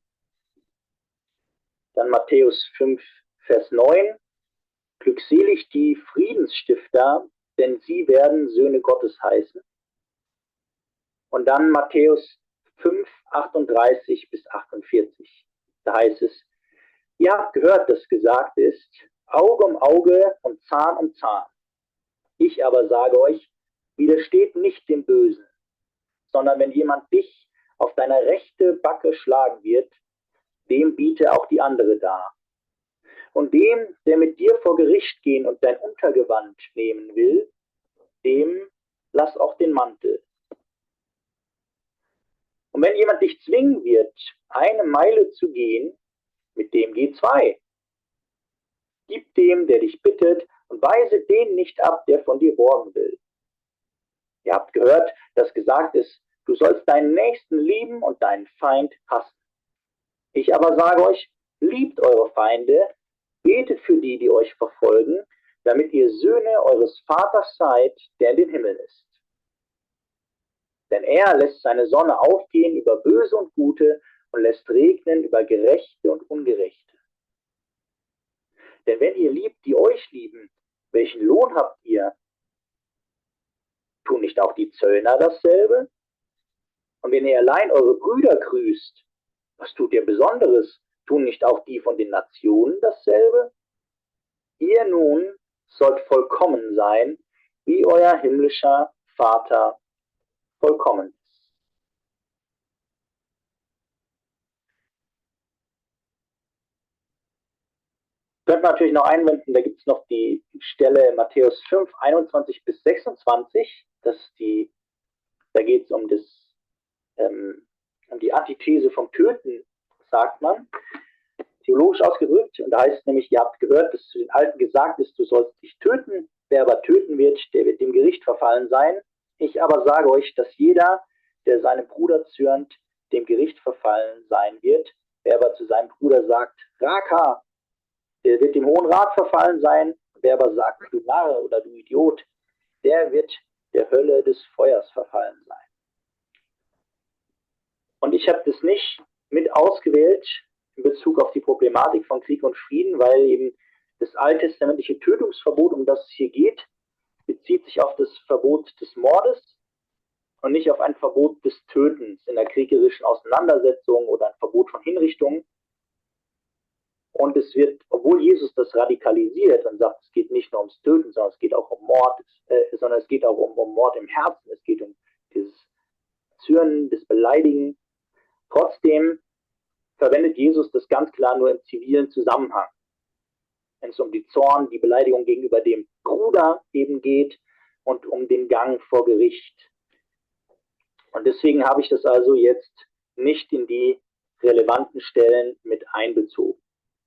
Dann Matthäus fünf, Vers neun, glückselig die Friedensstifter, denn sie werden Söhne Gottes heißen. Und dann Matthäus fünf, achtunddreißig bis achtundvierzig. Da heißt es, ihr habt gehört, dass gesagt ist, Auge um Auge und Zahn um Zahn. Ich aber sage euch, widersteht nicht dem Bösen, sondern wenn jemand dich auf deiner rechten Backe schlagen wird, dem biete auch die andere dar. Und dem, der mit dir vor Gericht gehen und dein Untergewand nehmen will, dem lass auch den Mantel. Und wenn jemand dich zwingen wird, eine Meile zu gehen, mit dem geh zwei. Gib dem, der dich bittet, und weise den nicht ab, der von dir borgen will. Ihr habt gehört, dass gesagt ist, du sollst deinen Nächsten lieben und deinen Feind hassen. Ich aber sage euch, liebt eure Feinde, betet für die, die euch verfolgen, damit ihr Söhne eures Vaters seid, der in den Himmel ist. Denn er lässt seine Sonne aufgehen über Böse und Gute und lässt regnen über Gerechte und Ungerechte. Denn wenn ihr liebt, die euch lieben, welchen Lohn habt ihr? Tun nicht auch die Zöllner dasselbe? Und wenn ihr allein eure Brüder grüßt, was tut ihr Besonderes? Tun nicht auch die von den Nationen dasselbe? Ihr nun sollt vollkommen sein, wie euer himmlischer Vater vollkommen ist. Könnt man natürlich noch einwenden, da gibt es noch die Stelle Matthäus fünf, einundzwanzig bis sechsundzwanzig. Das ist die, da geht es um, das, ähm, um die Antithese vom Töten, sagt man, theologisch ausgedrückt. Und da heißt es nämlich, ihr habt gehört, dass zu den Alten gesagt ist, du sollst dich töten. Wer aber töten wird, der wird dem Gericht verfallen sein. Ich aber sage euch, dass jeder, der seinem Bruder zürnt, dem Gericht verfallen sein wird. Wer aber zu seinem Bruder sagt, Raka, der wird dem Hohen Rat verfallen sein. Wer aber sagt, du Narr oder du Idiot, der wird der Hölle des Feuers verfallen sein. Und ich habe das nicht mit ausgewählt in Bezug auf die Problematik von Krieg und Frieden, weil eben das alttestamentliche Tötungsverbot, um das es hier geht, bezieht sich auf das Verbot des Mordes und nicht auf ein Verbot des Tötens in der kriegerischen Auseinandersetzung oder ein Verbot von Hinrichtungen. Und es wird, obwohl Jesus das radikalisiert und sagt, es geht nicht nur ums Töten, sondern es geht auch um Mord, äh, sondern es geht auch um, um Mord im Herzen, es geht um dieses Zürnen, das Beleidigen. Trotzdem verwendet Jesus das ganz klar nur im zivilen Zusammenhang. Wenn es um die Zorn, die Beleidigung gegenüber dem Bruder eben geht und um den Gang vor Gericht. Und deswegen habe ich das also jetzt nicht in die relevanten Stellen mit einbezogen.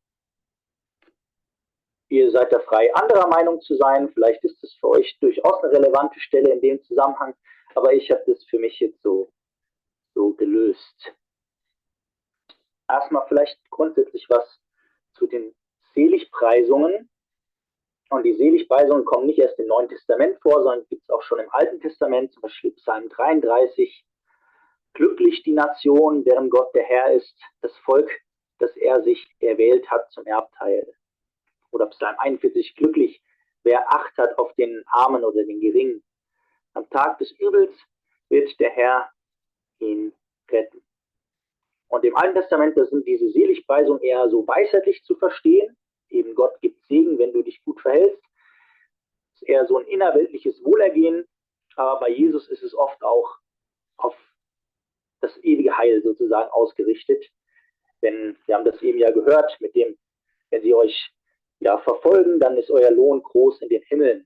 Ihr seid da frei, anderer Meinung zu sein. Vielleicht ist es für euch durchaus eine relevante Stelle in dem Zusammenhang, aber ich habe das für mich jetzt so, so gelöst. Erstmal vielleicht grundsätzlich was zu den Seligpreisungen. Und die Seligpreisungen kommen nicht erst im Neuen Testament vor, sondern gibt es auch schon im Alten Testament, zum Beispiel Psalm dreiunddreißig. Glücklich die Nation, deren Gott der Herr ist, das Volk, das er sich erwählt hat zum Erbteil. Oder Psalm einundvierzig, glücklich, wer Acht hat auf den Armen oder den Geringen. Am Tag des Übels wird der Herr ihn retten. Und im Alten Testament, da sind diese Seligpreisungen eher so weisheitlich zu verstehen. Eben Gott gibt Segen, wenn du dich gut verhältst. Das ist eher so ein innerweltliches Wohlergehen. Aber bei Jesus ist es oft auch auf das ewige Heil sozusagen ausgerichtet. Denn wir haben das eben ja gehört, mit dem, wenn sie euch ja verfolgen, dann ist euer Lohn groß in den Himmeln.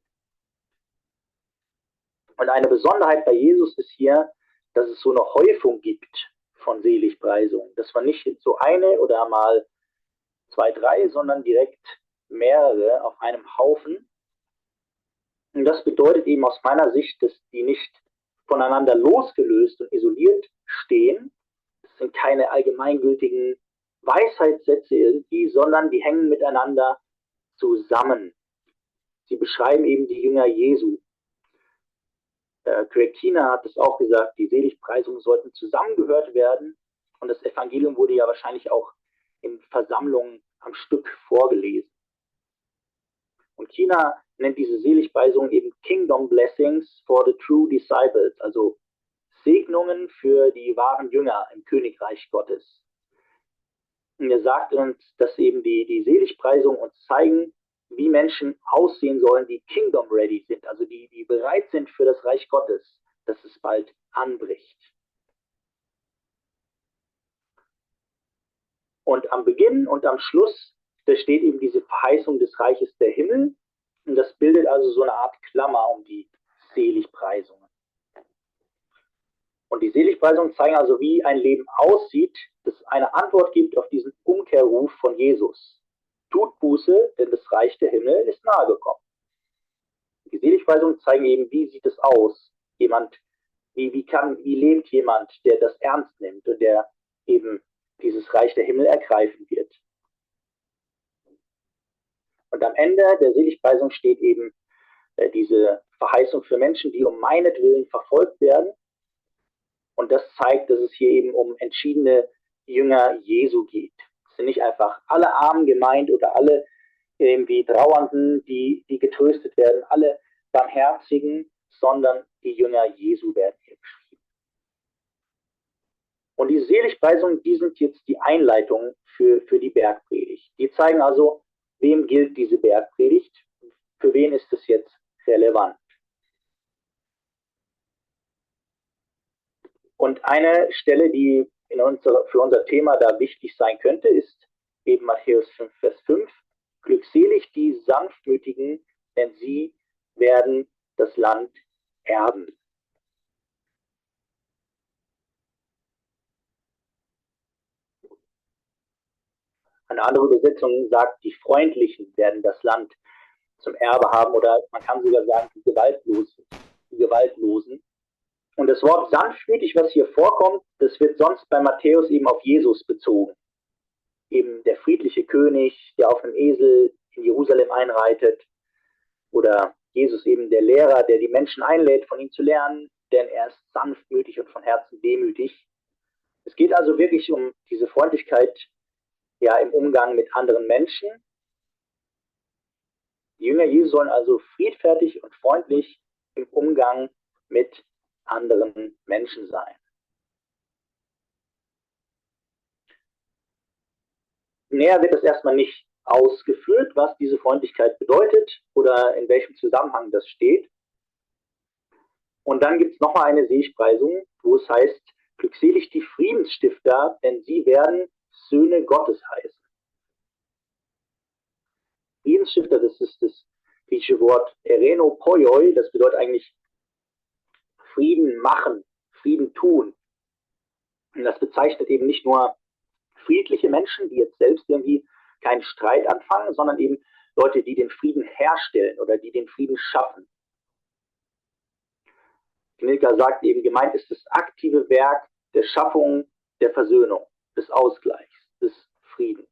Und eine Besonderheit bei Jesus ist hier, dass es so eine Häufung gibt von Seligpreisungen. Das war nicht so eine oder mal zwei, drei, sondern direkt mehrere auf einem Haufen. Und das bedeutet eben aus meiner Sicht, dass die nicht voneinander losgelöst und isoliert stehen. Es sind keine allgemeingültigen Weisheitssätze irgendwie, sondern die hängen miteinander zusammen. Sie beschreiben eben die Jünger Jesu. Äh, Craig Keener hat es auch gesagt, die Seligpreisungen sollten zusammengehört werden. Und das Evangelium wurde ja wahrscheinlich auch in Versammlungen am Stück vorgelesen. Und Keener nennt diese Seligpreisungen eben Kingdom Blessings for the True Disciples, also Segnungen für die wahren Jünger im Königreich Gottes. Und er sagt uns, dass eben die, die Seligpreisungen uns zeigen, wie Menschen aussehen sollen, die Kingdom ready sind, also die, die bereit sind für das Reich Gottes, dass es bald anbricht. Und am Beginn und am Schluss, da steht eben diese Verheißung des Reiches der Himmel. Und das bildet also so eine Art Klammer um die Seligpreisungen. Und die Seligpreisungen zeigen also, wie ein Leben aussieht, das eine Antwort gibt auf diesen Umkehrruf von Jesus. Tut Buße, denn das Reich der Himmel ist nahe gekommen. Die Seligpreisungen zeigen eben, wie sieht es aus? Jemand, wie, wie, kann, wie lebt jemand, der das ernst nimmt und der eben dieses Reich der Himmel ergreifen wird. Und am Ende der Seligpreisung steht eben äh, diese Verheißung für Menschen, die um meinetwillen verfolgt werden. Und das zeigt, dass es hier eben um entschiedene Jünger Jesu geht. Es sind nicht einfach alle Armen gemeint oder alle irgendwie Trauernden, die, die getröstet werden, alle Barmherzigen, sondern die Jünger Jesu werden hier beschrieben. Und diese Seligpreisungen, die sind jetzt die Einleitung für, für die Bergpredigt. Die zeigen also, wem gilt diese Bergpredigt, für wen ist es jetzt relevant. Und eine Stelle, die in unser, für unser Thema da wichtig sein könnte, ist eben Matthäus fünf, Vers fünf. Glückselig die Sanftmütigen, denn sie werden das Land erben. Eine andere Übersetzung sagt, die Freundlichen werden das Land zum Erbe haben, oder man kann sogar sagen, die Gewaltlosen. Die Gewaltlosen. Und das Wort sanftmütig, was hier vorkommt, das wird sonst bei Matthäus eben auf Jesus bezogen. Eben der friedliche König, der auf einem Esel in Jerusalem einreitet. Oder Jesus eben der Lehrer, der die Menschen einlädt, von ihm zu lernen, denn er ist sanftmütig und von Herzen demütig. Es geht also wirklich um diese Freundlichkeit ja, im Umgang mit anderen Menschen. Die Jünger Jesu sollen also friedfertig und freundlich im Umgang mit anderen Menschen sein. näher wird das erstmal nicht ausgeführt, was diese Freundlichkeit bedeutet oder in welchem Zusammenhang das steht. Und dann gibt es nochmal eine Seligpreisung, wo es heißt, glückselig die Friedensstifter, denn sie werden Söhne Gottes heißen. Friedensstifter, das ist das griechische Wort ereno poioi, das bedeutet eigentlich Frieden machen, Frieden tun. Und das bezeichnet eben nicht nur friedliche Menschen, die jetzt selbst irgendwie keinen Streit anfangen, sondern eben Leute, die den Frieden herstellen oder die den Frieden schaffen. Knilka sagt eben, gemeint ist das aktive Werk der Schaffung, der Versöhnung, des Ausgleichs, des Friedens.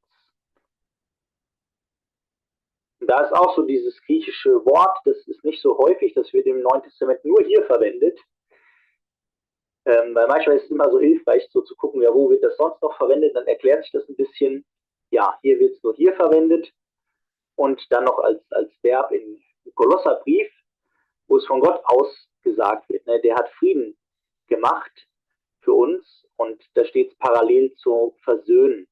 Und da ist auch so dieses griechische Wort, das ist nicht so häufig, das wird im Neuen Testament nur hier verwendet. Ähm, weil manchmal ist es immer so hilfreich, so zu gucken, ja, wo wird das sonst noch verwendet, dann erklärt sich das ein bisschen. Ja, hier wird es nur hier verwendet und dann noch als, als Verb im Kolosserbrief, wo es von Gott aus gesagt wird. Ne? Der hat Frieden gemacht für uns und da steht es parallel zu versöhnen.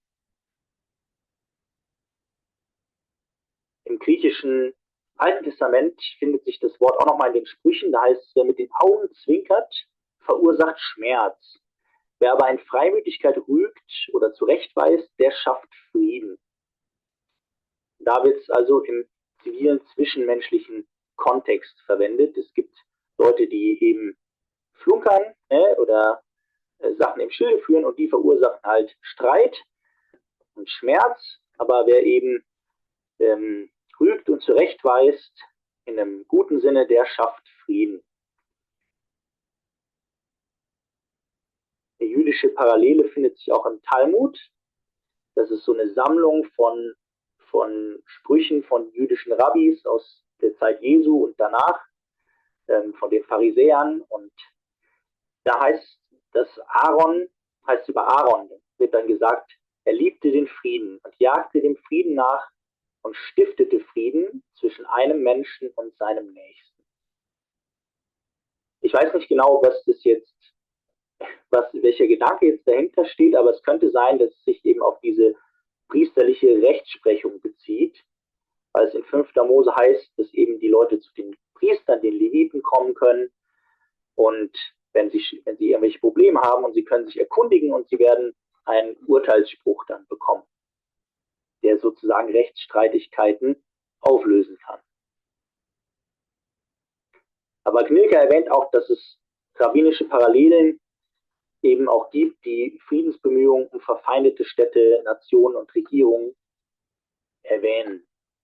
Im griechischen Alten Testament findet sich das Wort auch nochmal in den Sprüchen, da heißt es, wer mit den Augen zwinkert, verursacht Schmerz. Wer aber in Freimütigkeit rügt oder zurechtweist, der schafft Frieden. Da wird es also im zivilen, zwischenmenschlichen Kontext verwendet. Es gibt Leute, die eben flunkern ne, oder äh, Sachen im Schilde führen und die verursachen halt Streit und Schmerz. Aber wer eben ähm, rügt und zurechtweist, in einem guten Sinne, der schafft Frieden. Eine jüdische Parallele findet sich auch im Talmud. Das ist so eine Sammlung von, von Sprüchen von jüdischen Rabbis aus der Zeit Jesu und danach, ähm, von den Pharisäern. Und da heißt das Aaron, heißt über Aaron, wird dann gesagt, er liebte den Frieden und jagte dem Frieden nach und stiftete Frieden zwischen einem Menschen und seinem Nächsten. Ich weiß nicht genau, was das jetzt Was, welcher Gedanke jetzt dahinter steht, aber es könnte sein, dass es sich eben auf diese priesterliche Rechtsprechung bezieht, weil es in fünfter Mose heißt, dass eben die Leute zu den Priestern, den Leviten kommen können und wenn sie, wenn sie irgendwelche Probleme haben und sie können sich erkundigen und sie werden einen Urteilsspruch dann bekommen, der sozusagen Rechtsstreitigkeiten auflösen kann. Aber Knilka erwähnt auch, dass es rabbinische Parallelen eben auch gibt, die Friedensbemühungen um verfeindete Städte, Nationen und Regierungen erwähnen.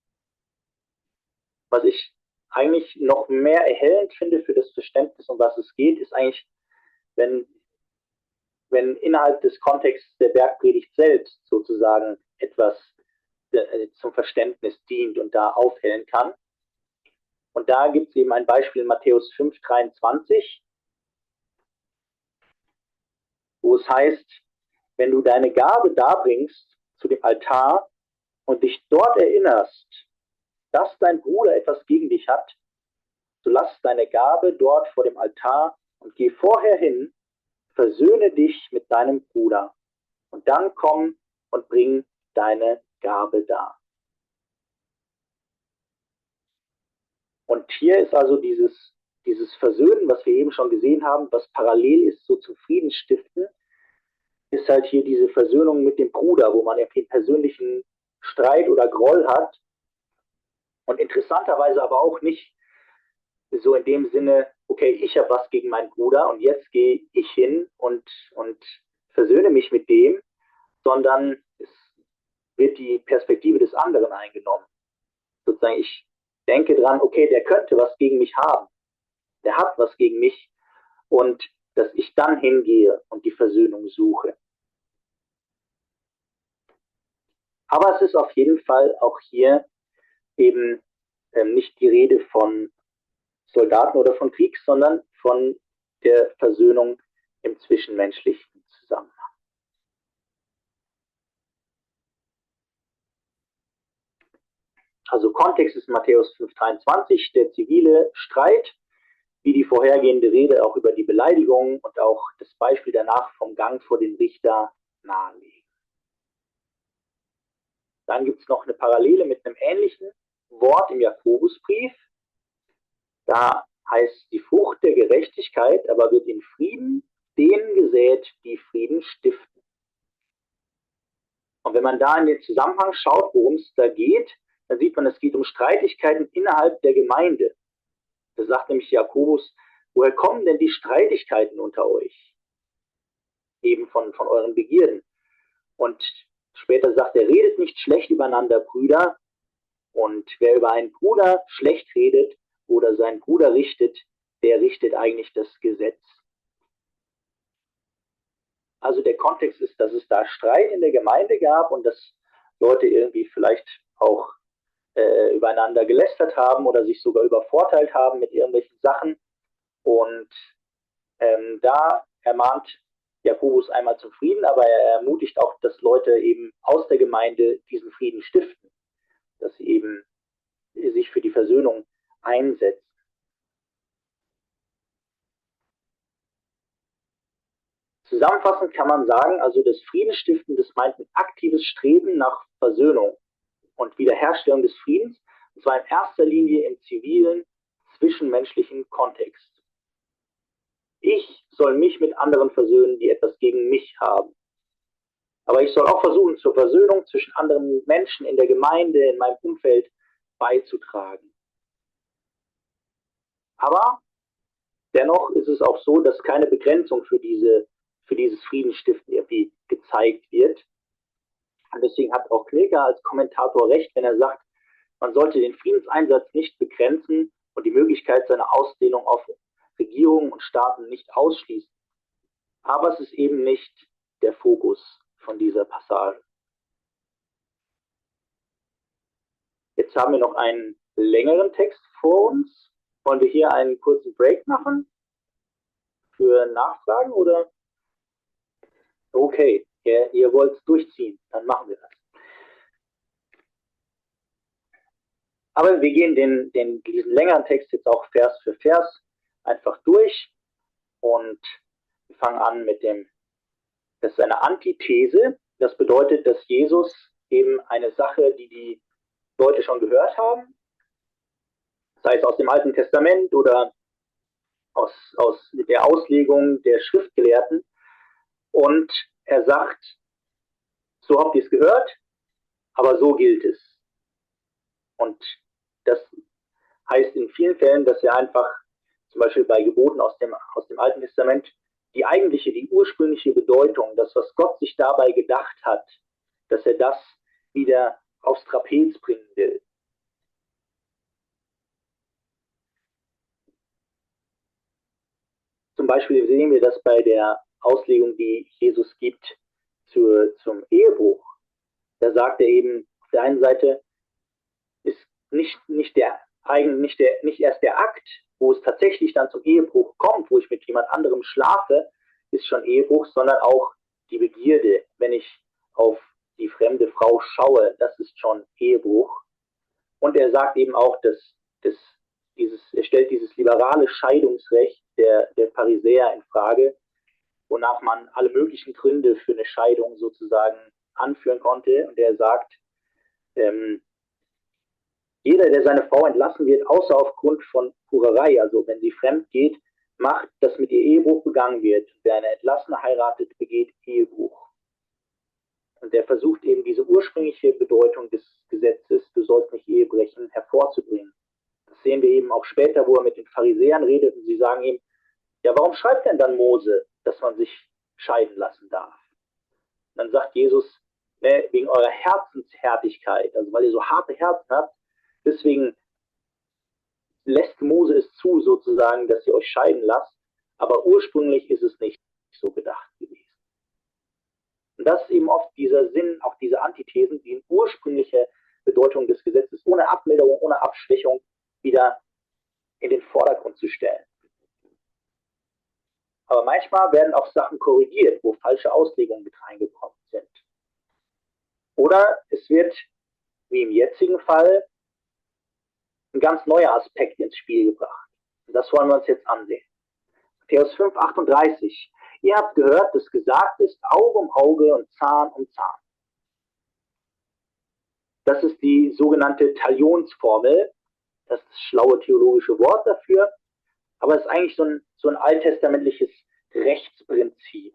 Was ich eigentlich noch mehr erhellend finde für das Verständnis, um was es geht, ist eigentlich, wenn, wenn innerhalb des Kontexts der Bergpredigt selbst sozusagen etwas äh, zum Verständnis dient und da aufhellen kann. Und da gibt es eben ein Beispiel in Matthäus fünf, dreiundzwanzig, wo es heißt, wenn du deine Gabe darbringst zu dem Altar und dich dort erinnerst, dass dein Bruder etwas gegen dich hat, so lass deine Gabe dort vor dem Altar und geh vorher hin, versöhne dich mit deinem Bruder und dann komm und bring deine Gabe dar. Und hier ist also dieses, dieses Versöhnen, was wir eben schon gesehen haben, was parallel ist so zum Friedensstiften, ist halt hier diese Versöhnung mit dem Bruder, wo man irgendwie einen persönlichen Streit oder Groll hat. Und interessanterweise aber auch nicht so in dem Sinne, okay, ich habe was gegen meinen Bruder und jetzt gehe ich hin und, und versöhne mich mit dem, sondern es wird die Perspektive des anderen eingenommen. Sozusagen, ich denke dran, okay, der könnte was gegen mich haben. Der hat was gegen mich und dass ich dann hingehe und die Versöhnung suche. Aber es ist auf jeden Fall auch hier eben ähm, nicht die Rede von Soldaten oder von Krieg, sondern von der Versöhnung im zwischenmenschlichen Zusammenhang. Also Kontext ist Matthäus fünf, dreiundzwanzig, der zivile Streit, wie die vorhergehende Rede auch über die Beleidigung und auch das Beispiel danach vom Gang vor den Richter nahelegen. Dann gibt es noch eine Parallele mit einem ähnlichen Wort im Jakobusbrief. Da heißt die Frucht der Gerechtigkeit, aber wird in Frieden denen gesät, die Frieden stiften. Und wenn man da in den Zusammenhang schaut, worum es da geht, dann sieht man, es geht um Streitigkeiten innerhalb der Gemeinde. Da sagt nämlich Jakobus, woher kommen denn die Streitigkeiten unter euch? Eben von, von euren Begierden. Und später sagt er, redet nicht schlecht übereinander, Brüder. Und wer über einen Bruder schlecht redet oder seinen Bruder richtet, der richtet eigentlich das Gesetz. Also der Kontext ist, dass es da Streit in der Gemeinde gab und dass Leute irgendwie vielleicht auch äh, übereinander gelästert haben oder sich sogar übervorteilt haben mit irgendwelchen Sachen. Und ähm, da ermahnt Jakobus einmal zum Frieden, aber er ermutigt auch, dass Leute eben aus der Gemeinde diesen Frieden stiften, dass sie eben sich für die Versöhnung einsetzen. Zusammenfassend kann man sagen, also das Friedensstiften, das meint ein aktives Streben nach Versöhnung und Wiederherstellung des Friedens, und zwar in erster Linie im zivilen, zwischenmenschlichen Kontext. Ich soll mich mit anderen versöhnen, die etwas gegen mich haben. Aber ich soll auch versuchen, zur Versöhnung zwischen anderen Menschen in der Gemeinde, in meinem Umfeld beizutragen. Aber dennoch ist es auch so, dass keine Begrenzung für diese für dieses Friedensstiften irgendwie gezeigt wird. Und deswegen hat auch Knilker als Kommentator recht, wenn er sagt, man sollte den Friedenseinsatz nicht begrenzen und die Möglichkeit seiner Ausdehnung auf Regierungen und Staaten nicht ausschließen. Aber es ist eben nicht der Fokus von dieser Passage. Jetzt haben wir noch einen längeren Text vor uns. Wollen wir hier einen kurzen Break machen für Nachfragen oder? Okay, ihr, ihr wollt es durchziehen, dann machen wir das. Aber wir gehen den, den, diesen längeren Text jetzt auch Vers für Vers einfach durch und wir fangen an mit dem, das ist eine Antithese. Das bedeutet, dass Jesus eben eine Sache, die die Leute schon gehört haben, sei es aus dem Alten Testament oder aus, aus der Auslegung der Schriftgelehrten, und er sagt, so habt ihr es gehört, aber so gilt es. Und das heißt in vielen Fällen, dass er einfach, zum Beispiel bei Geboten aus dem, aus dem Alten Testament, die eigentliche, die ursprüngliche Bedeutung, das, was Gott sich dabei gedacht hat, dass er das wieder aufs Trapez bringen will. Zum Beispiel sehen wir das bei der Auslegung, die Jesus gibt zur, zum Ehebruch. Da sagt er eben, auf der einen Seite ist nicht, nicht, der, nicht, der, nicht erst der Akt, wo es tatsächlich dann zum Ehebruch kommt, wo ich mit jemand anderem schlafe, ist schon Ehebruch, sondern auch die Begierde, wenn ich auf die fremde Frau schaue, das ist schon Ehebruch. Und er sagt eben auch, dass, dass dieses, er stellt dieses liberale Scheidungsrecht der, der Pharisäer in Frage, wonach man alle möglichen Gründe für eine Scheidung sozusagen anführen konnte. Und er sagt, ähm, jeder, der seine Frau entlassen wird, außer aufgrund von Hurerei, also wenn sie fremd geht, macht, dass mit ihr Ehebruch begangen wird. Wer eine Entlassene heiratet, begeht Ehebruch. Und er versucht eben diese ursprüngliche Bedeutung des Gesetzes, du sollst nicht Ehe brechen, hervorzubringen. Das sehen wir eben auch später, wo er mit den Pharisäern redet und sie sagen ihm, ja, warum schreibt denn dann Mose, dass man sich scheiden lassen darf? Und dann sagt Jesus, ne, wegen eurer Herzenshärtigkeit, also weil ihr so harte Herzen habt, deswegen lässt Mose es zu, sozusagen, dass ihr euch scheiden lasst, aber ursprünglich ist es nicht so gedacht gewesen. Und das ist eben oft dieser Sinn, auch diese Antithesen, die ursprüngliche Bedeutung des Gesetzes ohne Abmilderung, ohne Abschwächung wieder in den Vordergrund zu stellen. Aber manchmal werden auch Sachen korrigiert, wo falsche Auslegungen mit reingekommen sind. Oder es wird, wie im jetzigen Fall, ein ganz neuer Aspekt ins Spiel gebracht. Und das wollen wir uns jetzt ansehen. Matthäus fünf, achtunddreißig. Ihr habt gehört, dass gesagt ist, Auge um Auge und Zahn um Zahn. Das ist die sogenannte Talionsformel. Das ist das schlaue theologische Wort dafür. Aber es ist eigentlich so ein, so ein alttestamentliches Rechtsprinzip.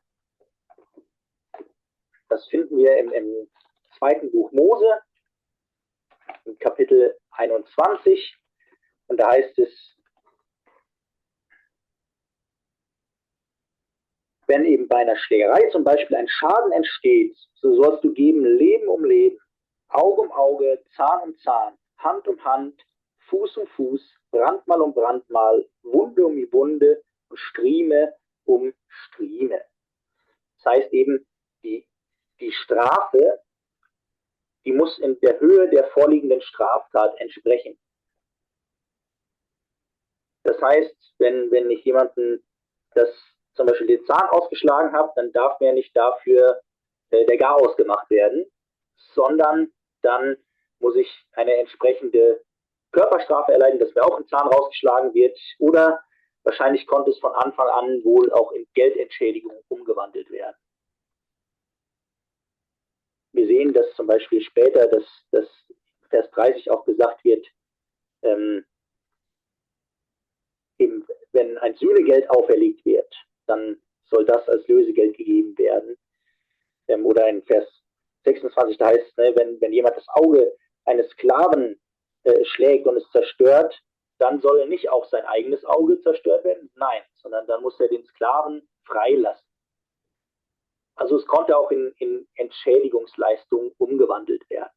Das finden wir im, im zweiten Buch Mose, im Kapitel einundzwanzig. Und da heißt es, wenn eben bei einer Schlägerei zum Beispiel ein Schaden entsteht, so sollst du geben Leben um Leben, Auge um Auge, Zahn um Zahn, Hand um Hand, Fuß um Fuß, Brandmal um Brandmal, Wunde um die Wunde und Strieme um Strieme. Das heißt eben, die, die Strafe, die muss in der Höhe der vorliegenden Straftat entsprechen. Das heißt, wenn, wenn ich jemanden das zum Beispiel den Zahn ausgeschlagen habe, dann darf mir nicht dafür äh, der Garaus gemacht werden, sondern dann muss ich eine entsprechende Körperstrafe erleiden, dass mir auch ein Zahn rausgeschlagen wird, oder wahrscheinlich konnte es von Anfang an wohl auch in Geldentschädigung umgewandelt werden. Wir sehen, dass zum Beispiel später, dass, dass Vers dreißig auch gesagt wird, ähm, eben, wenn ein Sühnegeld auferlegt wird, dann soll das als Lösegeld gegeben werden. Ähm, oder in Vers sechsundzwanzig, da heißt es, ne, wenn, wenn jemand das Auge eines Sklaven äh, schlägt und es zerstört, dann soll nicht auch sein eigenes Auge zerstört werden. Nein, sondern dann muss er den Sklaven freilassen. Also es konnte auch in, in Entschädigungsleistungen umgewandelt werden.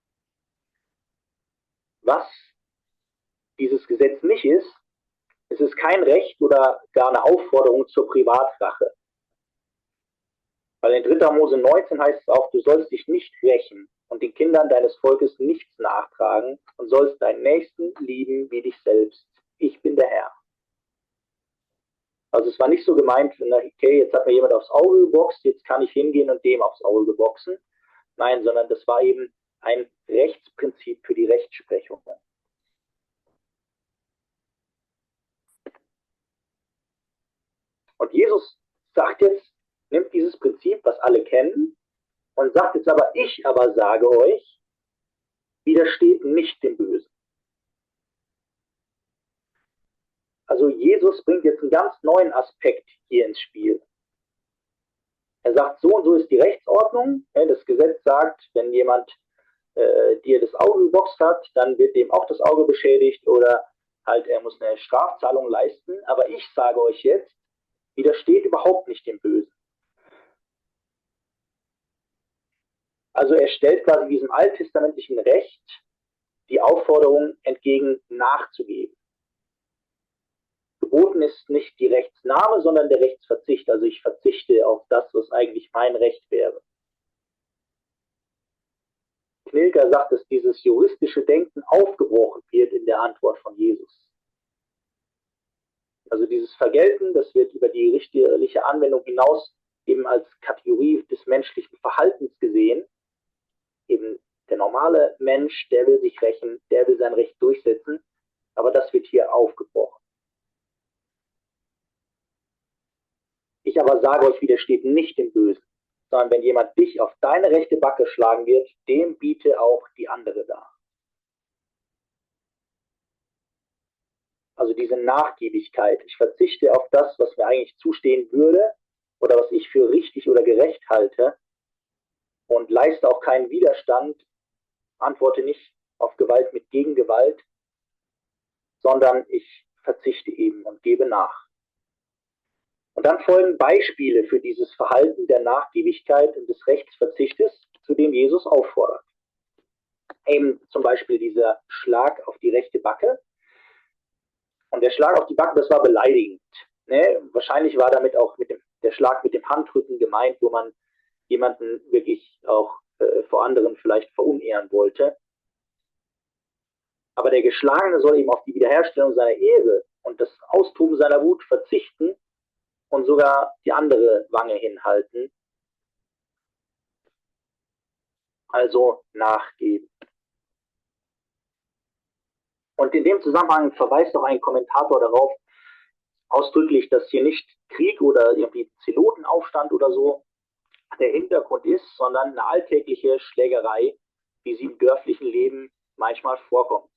Was dieses Gesetz nicht ist, es ist kein Recht oder gar eine Aufforderung zur Privatrache. Weil in dritter Mose neunzehn heißt es auch, du sollst dich nicht rächen und den Kindern deines Volkes nichts nachtragen und sollst deinen Nächsten lieben wie dich selbst. Ich bin der Herr. Also es war nicht so gemeint, okay, jetzt hat mir jemand aufs Auge geboxt, jetzt kann ich hingehen und dem aufs Auge boxen. Nein, sondern das war eben ein Rechtsprinzip für die Rechtsprechung. Und Jesus sagt jetzt, nimmt dieses Prinzip, was alle kennen, und sagt jetzt aber, ich aber sage euch, widersteht nicht dem Bösen. Also Jesus bringt jetzt einen ganz neuen Aspekt hier ins Spiel. Er sagt, so und so ist die Rechtsordnung. Das Gesetz sagt, wenn jemand äh, dir das Auge geboxt hat, dann wird dem auch das Auge beschädigt oder halt er muss eine Strafzahlung leisten. Aber ich sage euch jetzt, widersteht überhaupt nicht dem Bösen. Also er stellt quasi diesem alttestamentlichen Recht die Aufforderung entgegen, nachzugeben. Geboten ist nicht die Rechtsnahme, sondern der Rechtsverzicht. Also ich verzichte auf das, was eigentlich mein Recht wäre. Knilker sagt, dass dieses juristische Denken aufgebrochen wird in der Antwort von Jesus. Also dieses Vergelten, das wird über die richterliche Anwendung hinaus eben als Kategorie des menschlichen Verhaltens gesehen. Eben der normale Mensch, der will sich rächen, der will sein Recht durchsetzen, aber das wird hier aufgebrochen. Ich aber sage euch, widersteht nicht dem Bösen, sondern wenn jemand dich auf deine rechte Backe schlagen wird, dem biete auch die andere dar. Also diese Nachgiebigkeit. Ich verzichte auf das, was mir eigentlich zustehen würde oder was ich für richtig oder gerecht halte und leiste auch keinen Widerstand, antworte nicht auf Gewalt mit Gegengewalt, sondern ich verzichte eben und gebe nach. Und dann folgen Beispiele für dieses Verhalten der Nachgiebigkeit und des Rechtsverzichtes, zu dem Jesus auffordert. Eben zum Beispiel dieser Schlag auf die rechte Backe. Und der Schlag auf die Backe, das war beleidigend. Ne? Wahrscheinlich war damit auch mit dem, der Schlag mit dem Handrücken gemeint, wo man jemanden wirklich auch äh, vor anderen vielleicht verunehren wollte. Aber der Geschlagene soll eben auf die Wiederherstellung seiner Ehre und das Austoben seiner Wut verzichten und sogar die andere Wange hinhalten. Also nachgeben. Und in dem Zusammenhang verweist auch ein Kommentator darauf ausdrücklich, dass hier nicht Krieg oder irgendwie Zelotenaufstand oder so der Hintergrund ist, sondern eine alltägliche Schlägerei, wie sie im dörflichen Leben manchmal vorkommt.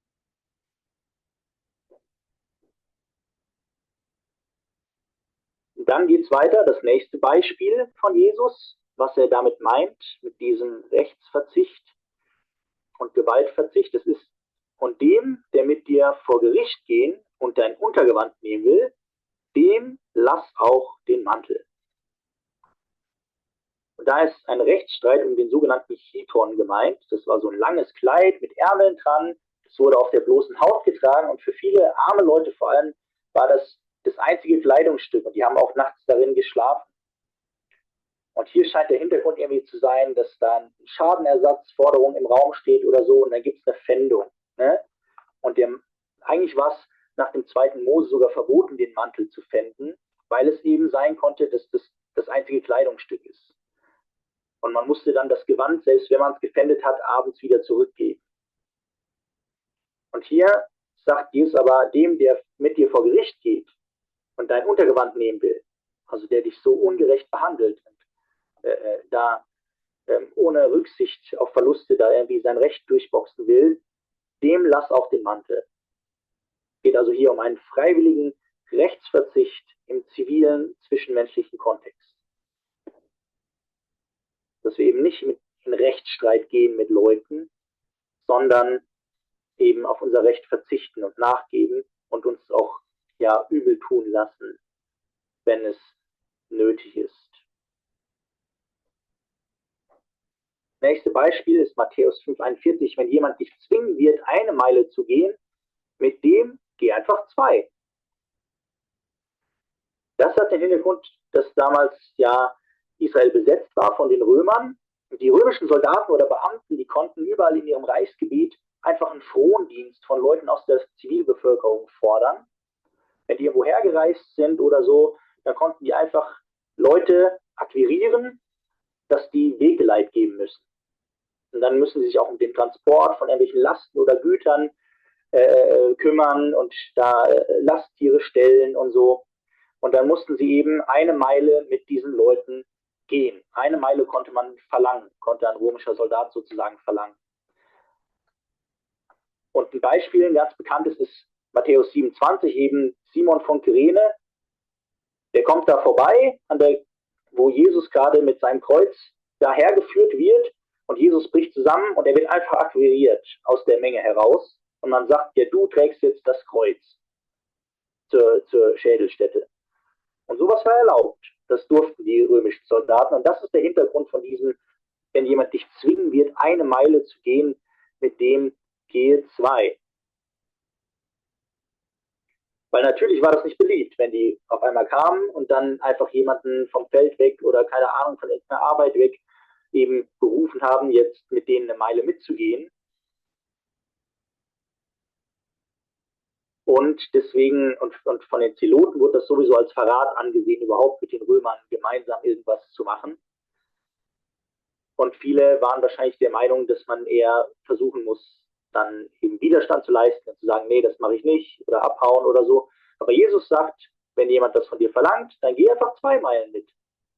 Und dann geht es weiter, das nächste Beispiel von Jesus, was er damit meint, mit diesem Rechtsverzicht und Gewaltverzicht. Das ist: Und dem, der mit dir vor Gericht gehen und dein Untergewand nehmen will, dem lass auch den Mantel. Und da ist ein Rechtsstreit um den sogenannten Chiton gemeint. Das war so ein langes Kleid mit Ärmeln dran. Das wurde auf der bloßen Haut getragen und für viele arme Leute vor allem war das das einzige Kleidungsstück und die haben auch nachts darin geschlafen. Und hier scheint der Hintergrund irgendwie zu sein, dass da eine Schadenersatzforderung im Raum steht oder so und dann gibt es eine Pfändung. Ne? Und der, eigentlich war es nach dem zweiten Mose sogar verboten, den Mantel zu pfänden, weil es eben sein konnte, dass das das einzige Kleidungsstück ist. Und man musste dann das Gewand, selbst wenn man es gepfändet hat, abends wieder zurückgeben. Und hier sagt Jesus aber dem, der mit dir vor Gericht geht und dein Untergewand nehmen will, also der dich so ungerecht behandelt und äh, da äh, ohne Rücksicht auf Verluste da irgendwie sein Recht durchboxen will, dem lass auch den Mantel. Es geht also hier um einen freiwilligen Rechtsverzicht im zivilen, zwischenmenschlichen Kontext. Dass wir eben nicht in Rechtsstreit gehen mit Leuten, sondern eben auf unser Recht verzichten und nachgeben und uns auch ja übel tun lassen, wenn es nötig ist. Nächstes Beispiel ist Matthäus fünf einundvierzig. Wenn jemand dich zwingen wird, eine Meile zu gehen, mit dem geh einfach zwei. Das hat den Hintergrund, dass damals ja Israel besetzt war von den Römern. Und die römischen Soldaten oder Beamten, die konnten überall in ihrem Reichsgebiet einfach einen Frondienst von Leuten aus der Zivilbevölkerung fordern. Wenn die irgendwo hergereist sind oder so, dann konnten die einfach Leute akquirieren, dass die Wegeleit geben müssen. Und dann müssen sie sich auch um den Transport von irgendwelchen Lasten oder Gütern äh, kümmern und da äh, Lasttiere stellen und so. Und dann mussten sie eben eine Meile mit diesen Leuten gehen. Eine Meile konnte man verlangen, konnte ein römischer Soldat sozusagen verlangen. Und ein Beispiel, ein ganz bekanntes, ist Matthäus siebenundzwanzig, eben Simon von Kyrene. Der kommt da vorbei, an der, wo Jesus gerade mit seinem Kreuz dahergeführt wird. Und Jesus bricht zusammen und er wird einfach akquiriert aus der Menge heraus. Und man sagt, ja, du trägst jetzt das Kreuz zur, zur Schädelstätte. Und sowas war erlaubt. Das durften die römischen Soldaten. Und das ist der Hintergrund von diesem, wenn jemand dich zwingen wird, eine Meile zu gehen, mit dem gehe zwei. Weil natürlich war das nicht beliebt, wenn die auf einmal kamen und dann einfach jemanden vom Feld weg oder keine Ahnung von irgendeiner Arbeit weg eben berufen haben, jetzt mit denen eine Meile mitzugehen. Und deswegen, und, und von den Zeloten wurde das sowieso als Verrat angesehen, überhaupt mit den Römern gemeinsam irgendwas zu machen. Und viele waren wahrscheinlich der Meinung, dass man eher versuchen muss, dann eben Widerstand zu leisten und zu sagen, nee, das mache ich nicht oder abhauen oder so. Aber Jesus sagt, wenn jemand das von dir verlangt, dann geh einfach zwei Meilen mit.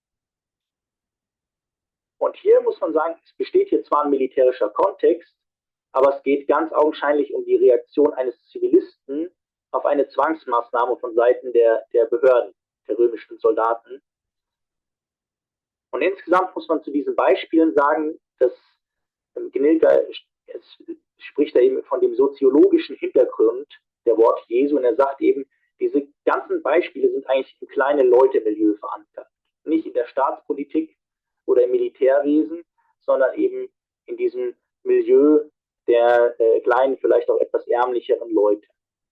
Und hier muss man sagen, es besteht hier zwar ein militärischer Kontext, aber es geht ganz augenscheinlich um die Reaktion eines Zivilisten auf eine Zwangsmaßnahme von Seiten der, der Behörden, der römischen Soldaten. Und insgesamt muss man zu diesen Beispielen sagen, dass Gnilka spricht da eben von dem soziologischen Hintergrund der Worte Jesu und er sagt eben, diese ganzen Beispiele sind eigentlich im kleinen Leute-Milieu verankert. Nicht in der Staatspolitik oder im Militärwesen, sondern eben in diesem Milieu der äh, kleinen, vielleicht auch etwas ärmlicheren Leute.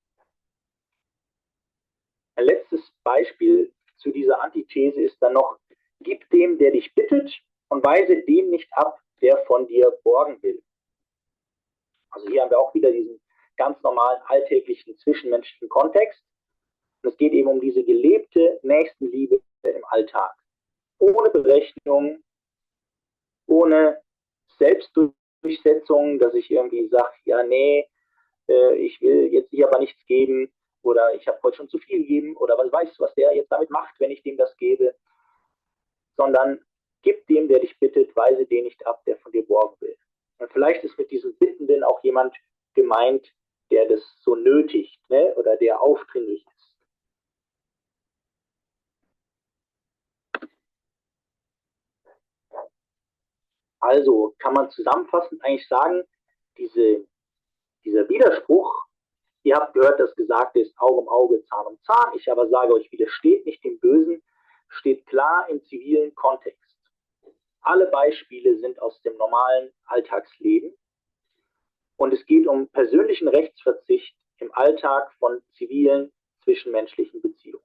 Ein letztes Beispiel zu dieser Antithese ist dann noch, gib dem, der dich bittet und weise dem nicht ab, der von dir borgen will. Also hier haben wir auch wieder diesen ganz normalen, alltäglichen, zwischenmenschlichen Kontext. Und es geht eben um diese gelebte Nächstenliebe im Alltag. Ohne Berechnung, ohne Selbstdurchsetzung, dass ich irgendwie sage, ja, nee, äh, ich will jetzt hier aber nichts geben oder ich habe heute schon zu viel gegeben oder was weißt du, was der jetzt damit macht, wenn ich dem das gebe. Sondern gib dem, der dich bittet, weise den nicht ab, der von dir borgen will. Und vielleicht ist mit diesem Bittenden auch jemand gemeint, der das so nötigt, ne? Oder der aufdringlich ist. Also kann man zusammenfassend eigentlich sagen, diese, dieser Widerspruch, ihr habt gehört, dass gesagt ist, Auge um Auge, Zahn um Zahn, ich aber sage euch, widersteht nicht dem Bösen, steht klar im zivilen Kontext. Alle Beispiele sind aus dem normalen Alltagsleben und es geht um persönlichen Rechtsverzicht im Alltag von zivilen zwischenmenschlichen Beziehungen.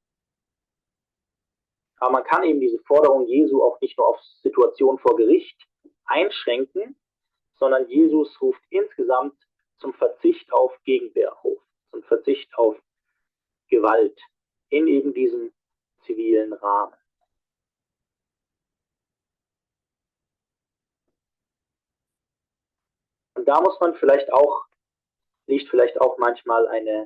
Aber man kann eben diese Forderung Jesu auch nicht nur auf Situationen vor Gericht einschränken, sondern Jesus ruft insgesamt zum Verzicht auf Gegenwehr auf, zum Verzicht auf Gewalt in eben diesem zivilen Rahmen. Und da muss man vielleicht auch, liegt vielleicht auch manchmal eine,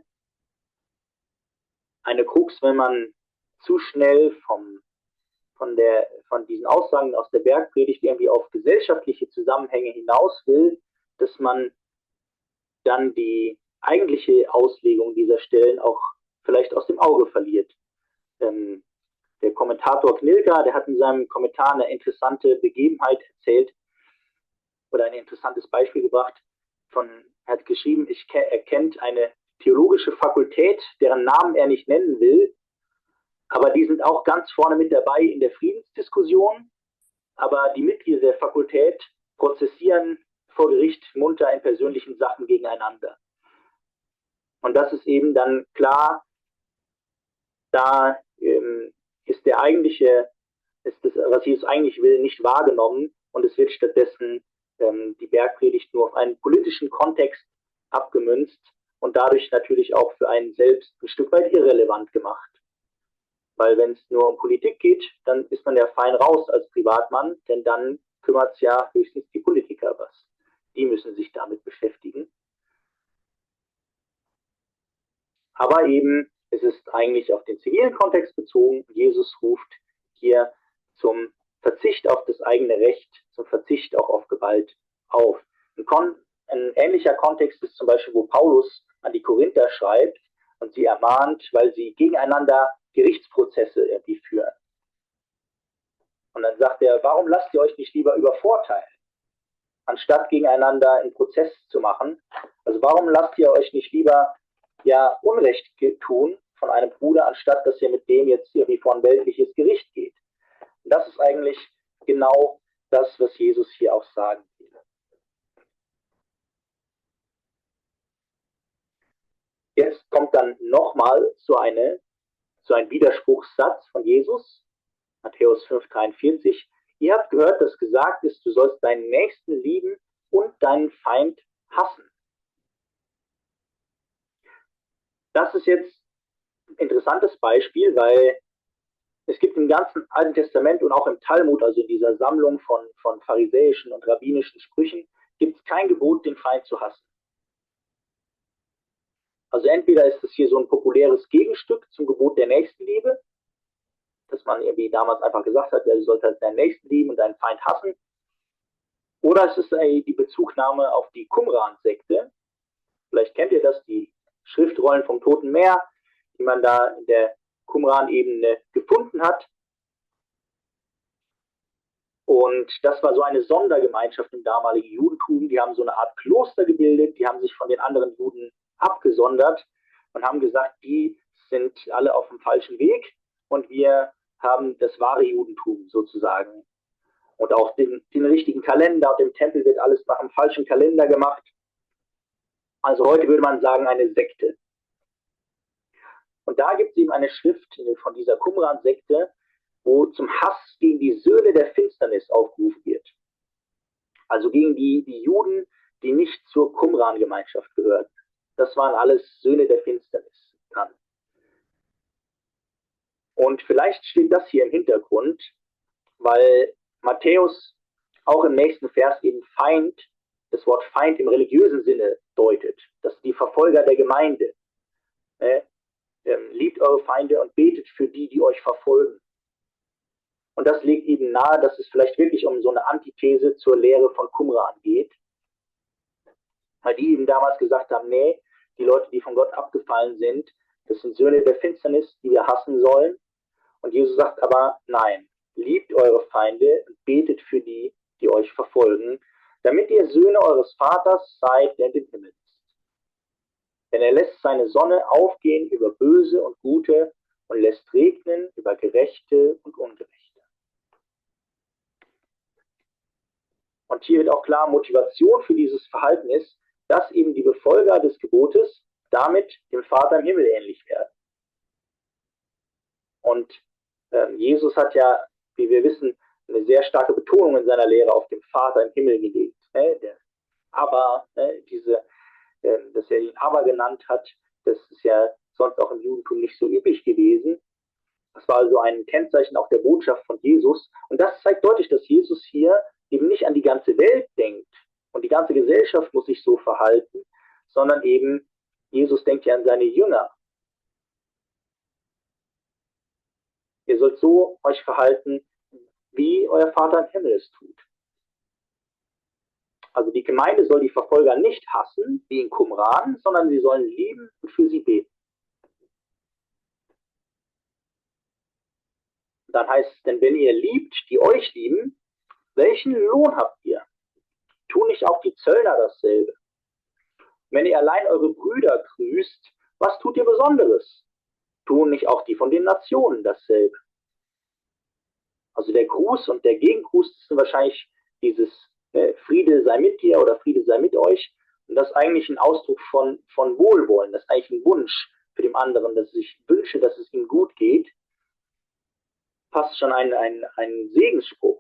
eine Krux, wenn man zu schnell vom, von, der, von diesen Aussagen aus der Bergpredigt irgendwie auf gesellschaftliche Zusammenhänge hinaus will, dass man dann die eigentliche Auslegung dieser Stellen auch vielleicht aus dem Auge verliert. Ähm, der Kommentator Knilka, der hat in seinem Kommentar eine interessante Begebenheit erzählt oder ein interessantes Beispiel gebracht. Von, er hat geschrieben, ich, er kennt eine theologische Fakultät, deren Namen er nicht nennen will, aber die sind auch ganz vorne mit dabei in der Friedensdiskussion. Aber die Mitglieder der Fakultät prozessieren vor Gericht munter in persönlichen Sachen gegeneinander. Und das ist eben dann klar, da ähm, ist der eigentliche, ist das, was Jesus eigentlich will, nicht wahrgenommen und es wird stattdessen ähm, die Bergpredigt nur auf einen politischen Kontext abgemünzt und dadurch natürlich auch für einen selbst ein Stück weit irrelevant gemacht. Weil wenn es nur um Politik geht, dann ist man ja fein raus als Privatmann, denn dann kümmert es ja höchstens die Politiker was. Die müssen sich damit beschäftigen. Aber eben, es ist eigentlich auf den zivilen Kontext bezogen. Jesus ruft hier zum Verzicht auf das eigene Recht, zum Verzicht auch auf Gewalt auf. Ein, Kon ein ähnlicher Kontext ist zum Beispiel, wo Paulus an die Korinther schreibt und sie ermahnt, weil sie gegeneinander Gerichtsprozesse irgendwie führen. Und dann sagt er, warum lasst ihr euch nicht lieber übervorteilen, anstatt gegeneinander einen Prozess zu machen? Also warum lasst ihr euch nicht lieber ja Unrecht tun von einem Bruder, anstatt dass ihr mit dem jetzt irgendwie vor ein weltliches Gericht geht? Und das ist eigentlich genau das, was Jesus hier auch sagen will. Jetzt kommt dann nochmal so eine so ein Widerspruchssatz von Jesus, Matthäus fünf dreiundvierzig. Ihr habt gehört, dass gesagt ist, du sollst deinen Nächsten lieben und deinen Feind hassen. Das ist jetzt ein interessantes Beispiel, weil es gibt im ganzen Alten Testament und auch im Talmud, also in dieser Sammlung von, von pharisäischen und rabbinischen Sprüchen, gibt es kein Gebot, den Feind zu hassen. Also entweder ist es hier so ein populäres Gegenstück zum Gebot der Nächstenliebe, dass man irgendwie damals einfach gesagt hat, ja, du sollst halt deinen Nächsten lieben und deinen Feind hassen. Oder es ist ey, die Bezugnahme auf die Qumran-Sekte. Vielleicht kennt ihr das, die Schriftrollen vom Toten Meer, die man da in der Qumran-Ebene gefunden hat. Und das war so eine Sondergemeinschaft im damaligen Judentum. Die haben so eine Art Kloster gebildet, die haben sich von den anderen Juden abgesondert und haben gesagt, die sind alle auf dem falschen Weg und wir haben das wahre Judentum sozusagen. Und auch den, den richtigen Kalender, und im Tempel wird alles nach dem falschen Kalender gemacht. Also heute würde man sagen, eine Sekte. Und da gibt es eben eine Schrift von dieser Qumran-Sekte, wo zum Hass gegen die Söhne der Finsternis aufgerufen wird. Also gegen die, die Juden, die nicht zur Qumran-Gemeinschaft gehörten. Das waren alles Söhne der Finsternis dann. Und vielleicht steht das hier im Hintergrund, weil Matthäus auch im nächsten Vers eben Feind, das Wort Feind im religiösen Sinne deutet. Das sind die Verfolger der Gemeinde. Äh, ähm, liebt eure Feinde und betet für die, die euch verfolgen. Und das legt eben nahe, dass es vielleicht wirklich um so eine Antithese zur Lehre von Qumran geht. Weil die eben damals gesagt haben, nee, die Leute, die von Gott abgefallen sind, das sind Söhne der Finsternis, die wir hassen sollen. Und Jesus sagt aber, nein, liebt eure Feinde und betet für die, die euch verfolgen, damit ihr Söhne eures Vaters seid, der in den Himmel ist. Denn er lässt seine Sonne aufgehen über Böse und Gute und lässt regnen über Gerechte und Ungerechte. Und hier wird auch klar, Motivation für dieses Verhalten ist, dass eben die Befolger des Gebotes damit dem Vater im Himmel ähnlich werden. Und äh, Jesus hat ja, wie wir wissen, eine sehr starke Betonung in seiner Lehre auf dem Vater im Himmel gelegt. Ne? Der Aber, ne, diese, äh, dass er ihn Aber genannt hat, das ist ja sonst auch im Judentum nicht so üblich gewesen. Das war also ein Kennzeichen auch der Botschaft von Jesus. Und das zeigt deutlich, dass Jesus hier eben nicht an die ganze Welt denkt und die ganze Gesellschaft muss sich so verhalten, sondern eben Jesus denkt ja an seine Jünger. Ihr sollt so euch verhalten, wie euer Vater im Himmel es tut. Also die Gemeinde soll die Verfolger nicht hassen, wie in Qumran, sondern sie sollen lieben und für sie beten. Dann heißt es, denn wenn ihr liebt, die euch lieben, welchen Lohn habt ihr? Tun nicht auch die Zöllner dasselbe? Wenn ihr allein eure Brüder grüßt, was tut ihr Besonderes? Tun nicht auch die von den Nationen dasselbe? Also der Gruß und der Gegengruß sind wahrscheinlich dieses äh, Friede sei mit dir oder Friede sei mit euch. Und das ist eigentlich ein Ausdruck von, von Wohlwollen. Das ist eigentlich ein Wunsch für den anderen, dass ich wünsche, dass es ihm gut geht. Fast schon ein, ein, ein Segensspruch.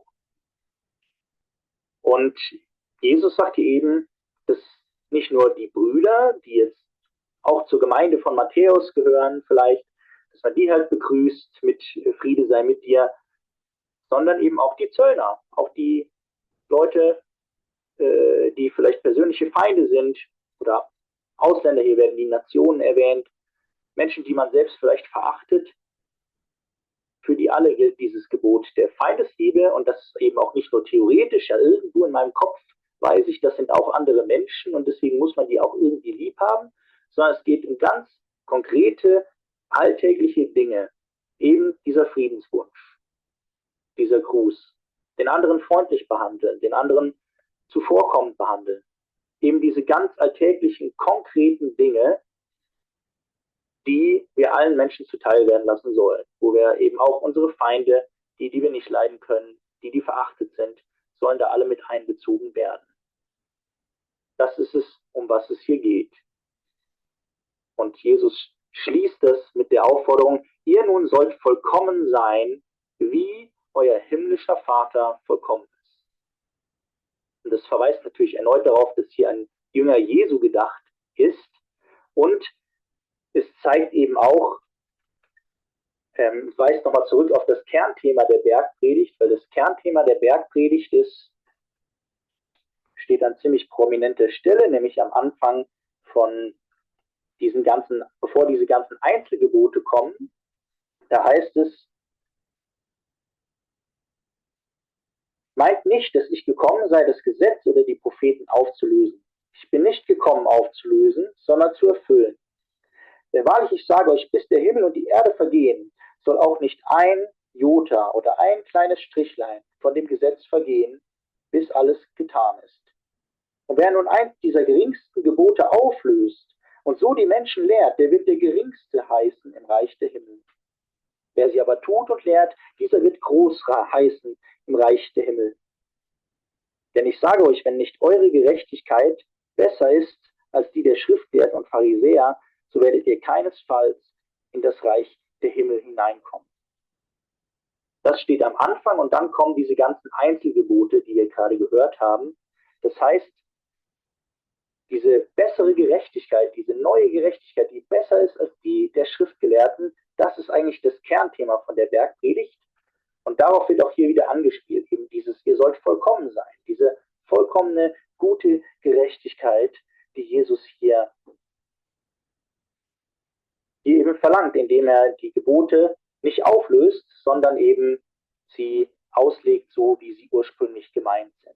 Und Jesus sagt hier eben, dass nicht nur die Brüder, die jetzt auch zur Gemeinde von Matthäus gehören vielleicht, dass man die halt begrüßt mit Friede sei mit dir, sondern eben auch die Zöllner, auch die Leute, äh, die vielleicht persönliche Feinde sind oder Ausländer, hier werden die Nationen erwähnt, Menschen, die man selbst vielleicht verachtet. Für die alle gilt dieses Gebot der Feindesliebe und das ist eben auch nicht nur theoretisch, ja irgendwo in meinem Kopf weiß ich, das sind auch andere Menschen und deswegen muss man die auch irgendwie lieb haben, sondern es geht um ganz konkrete, alltägliche Dinge, eben dieser Friedenswunsch, dieser Gruß, den anderen freundlich behandeln, den anderen zuvorkommend behandeln, eben diese ganz alltäglichen, konkreten Dinge, die wir allen Menschen zuteil werden lassen sollen, wo wir eben auch unsere Feinde, die, die wir nicht leiden können, die, die verachtet sind, sollen da alle mit einbezogen werden. Das ist es, um was es hier geht. Und Jesus schließt das mit der Aufforderung, ihr nun sollt vollkommen sein, wie euer himmlischer Vater vollkommen ist. Und das verweist natürlich erneut darauf, dass hier ein Jünger Jesu gedacht ist und es zeigt eben auch, ähm, weist nochmal zurück auf das Kernthema der Bergpredigt, weil das Kernthema der Bergpredigt ist, steht an ziemlich prominenter Stelle, nämlich am Anfang von diesen ganzen, bevor diese ganzen Einzelgebote kommen, da heißt es, meint nicht, dass ich gekommen sei, das Gesetz oder die Propheten aufzulösen. Ich bin nicht gekommen aufzulösen, sondern zu erfüllen. Denn wahrlich, ich sage euch, bis der Himmel und die Erde vergehen, soll auch nicht ein Jota oder ein kleines Strichlein von dem Gesetz vergehen, bis alles getan ist. Und wer nun eins dieser geringsten Gebote auflöst und so die Menschen lehrt, der wird der Geringste heißen im Reich der Himmel. Wer sie aber tut und lehrt, dieser wird groß heißen im Reich der Himmel. Denn ich sage euch, wenn nicht eure Gerechtigkeit besser ist als die der Schriftgelehrten und Pharisäer, so werdet ihr keinesfalls in das Reich der Himmel hineinkommen. Das steht am Anfang und dann kommen diese ganzen Einzelgebote, die wir gerade gehört haben. Das heißt, diese bessere Gerechtigkeit, diese neue Gerechtigkeit, die besser ist als die der Schriftgelehrten, das ist eigentlich das Kernthema von der Bergpredigt. Und darauf wird auch hier wieder angespielt, eben dieses, ihr sollt vollkommen sein, diese vollkommene, gute Gerechtigkeit, die Jesus hier die eben verlangt, indem er die Gebote nicht auflöst, sondern eben sie auslegt, so wie sie ursprünglich gemeint sind.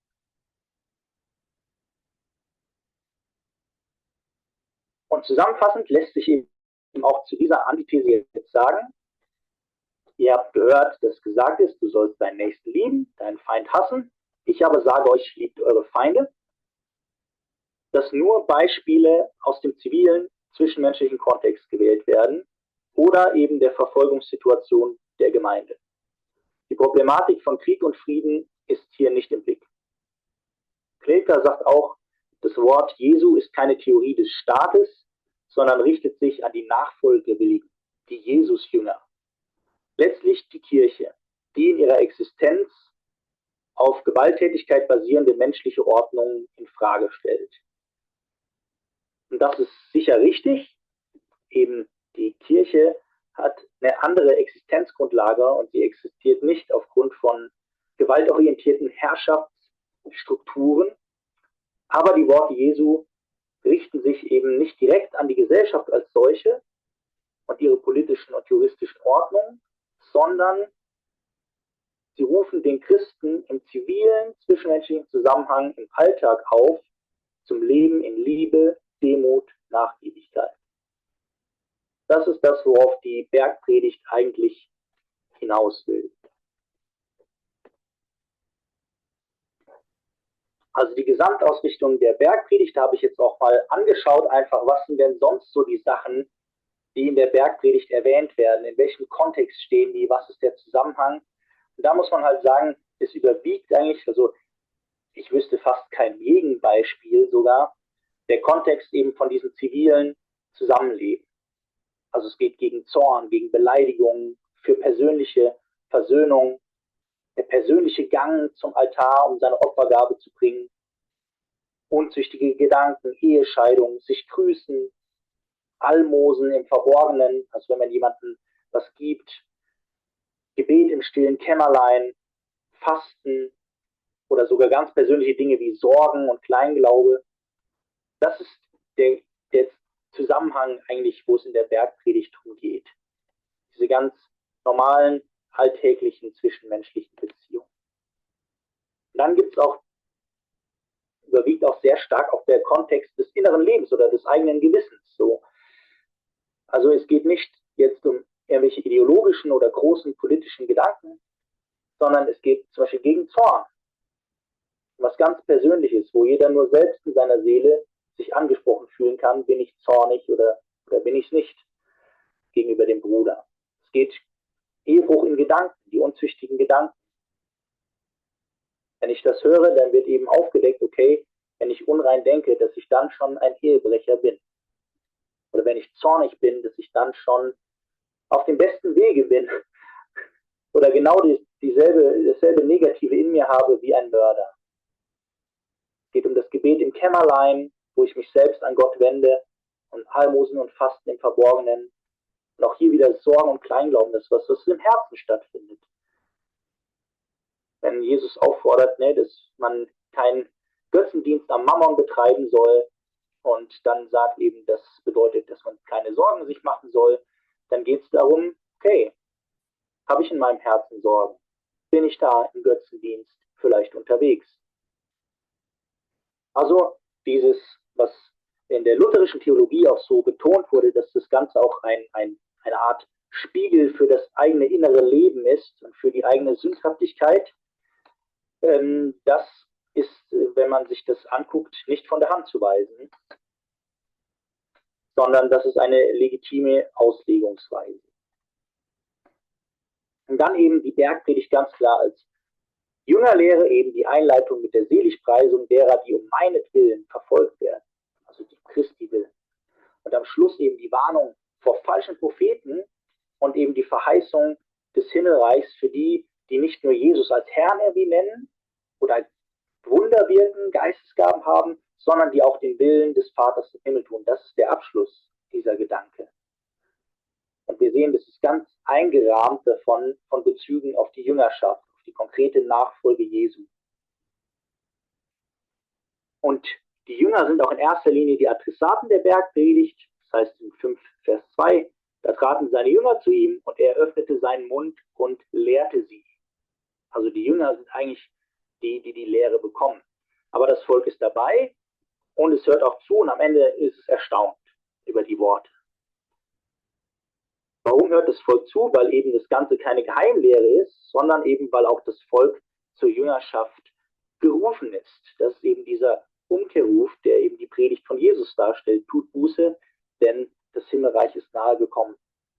Und zusammenfassend lässt sich eben auch zu dieser Antithese jetzt sagen, ihr habt gehört, dass gesagt ist, du sollst deinen Nächsten lieben, deinen Feind hassen. Ich aber sage euch, liebt eure Feinde. Dass nur Beispiele aus dem zivilen, zwischenmenschlichen Kontext gewählt werden oder eben der Verfolgungssituation der Gemeinde. Die Problematik von Krieg und Frieden ist hier nicht im Blick. Klelker sagt auch, das Wort Jesu ist keine Theorie des Staates, sondern richtet sich an die Nachfolgewilligen, die Jesus-Jünger. Letztlich die Kirche, die in ihrer Existenz auf Gewalttätigkeit basierende menschliche Ordnung in Frage stellt. Und das ist sicher richtig. Eben die Kirche hat eine andere Existenzgrundlage und sie existiert nicht aufgrund von gewaltorientierten Herrschaftsstrukturen. Aber die Worte Jesu richten sich eben nicht direkt an die Gesellschaft als solche und ihre politischen und juristischen Ordnungen, sondern sie rufen den Christen im zivilen, zwischenmenschlichen Zusammenhang im Alltag auf zum Leben in Liebe, Demut, Nachgiebigkeit. Das ist das, worauf die Bergpredigt eigentlich hinaus will. Also die Gesamtausrichtung der Bergpredigt habe ich jetzt auch mal angeschaut, einfach was sind denn sonst so die Sachen, die in der Bergpredigt erwähnt werden, in welchem Kontext stehen die, was ist der Zusammenhang. Und da muss man halt sagen, es überwiegt eigentlich, also ich wüsste fast kein Gegenbeispiel sogar, der Kontext eben von diesem zivilen Zusammenleben. Also es geht gegen Zorn, gegen Beleidigungen, für persönliche Versöhnung, der persönliche Gang zum Altar, um seine Opfergabe zu bringen, unzüchtige Gedanken, Ehescheidung, sich grüßen, Almosen im Verborgenen, also wenn man jemandem was gibt, Gebet im stillen Kämmerlein, Fasten oder sogar ganz persönliche Dinge wie Sorgen und Kleinglaube. Das ist der, der Zusammenhang eigentlich, wo es in der Bergpredigt drum geht. Diese ganz normalen, alltäglichen, zwischenmenschlichen Beziehungen. Und dann gibt es auch, überwiegt auch sehr stark auch der Kontext des inneren Lebens oder des eigenen Gewissens. So. Also es geht nicht jetzt um irgendwelche ideologischen oder großen politischen Gedanken, sondern es geht zum Beispiel gegen Zorn. Was ganz Persönliches, wo jeder nur selbst in seiner Seele sich angesprochen fühlen kann, bin ich zornig oder, oder bin ich es nicht gegenüber dem Bruder. Es geht Ehebruch in Gedanken, die unzüchtigen Gedanken. Wenn ich das höre, dann wird eben aufgedeckt, okay, wenn ich unrein denke, dass ich dann schon ein Ehebrecher bin. Oder wenn ich zornig bin, dass ich dann schon auf dem besten Wege bin. Oder genau die, dieselbe, dasselbe Negative in mir habe wie ein Mörder. Es geht um das Gebet im Kämmerlein, wo ich mich selbst an Gott wende und Almosen und Fasten im Verborgenen. Und auch hier wieder Sorgen und Kleinglauben, das was, was im Herzen stattfindet. Wenn Jesus auffordert, ne, dass man keinen Götzendienst am Mammon betreiben soll und dann sagt eben, das bedeutet, dass man keine Sorgen sich machen soll, dann geht es darum, okay, habe ich in meinem Herzen Sorgen? Bin ich da im Götzendienst vielleicht unterwegs? Also dieses, was in der lutherischen Theologie auch so betont wurde, dass das Ganze auch ein, ein, eine Art Spiegel für das eigene innere Leben ist und für die eigene Sündhaftigkeit, ähm, das ist, wenn man sich das anguckt, nicht von der Hand zu weisen, sondern das ist eine legitime Auslegungsweise. Und dann eben die Bergpredigt ganz klar als Jüngerlehre, eben die Einleitung mit der Seligpreisung derer, die um meinetwillen verfolgt werden, also die Christi willen. Und am Schluss eben die Warnung vor falschen Propheten und eben die Verheißung des Himmelreichs für die, die nicht nur Jesus als Herrn irgendwie nennen oder Wunder wirken, Geistesgaben haben, sondern die auch den Willen des Vaters im Himmel tun. Das ist der Abschluss dieser Gedanke. Und wir sehen, das ist ganz eingerahmt davon, von Bezügen auf die Jüngerschaft, auf die konkrete Nachfolge Jesu. Und die Jünger sind auch in erster Linie die Adressaten der Bergpredigt. Das heißt in fünf Vers zwei, da traten seine Jünger zu ihm und er öffnete seinen Mund und lehrte sie. Also die Jünger sind eigentlich die, die die Lehre bekommen. Aber das Volk ist dabei und es hört auch zu und am Ende ist es erstaunt über die Worte. Warum hört das Volk zu? Weil eben das Ganze keine Geheimlehre ist, sondern eben, weil auch das Volk zur Jüngerschaft gerufen ist. Das ist eben dieser Umkehrruf, der eben die Predigt von Jesus darstellt. Tut Buße, denn das Himmelreich ist nahe gekommen.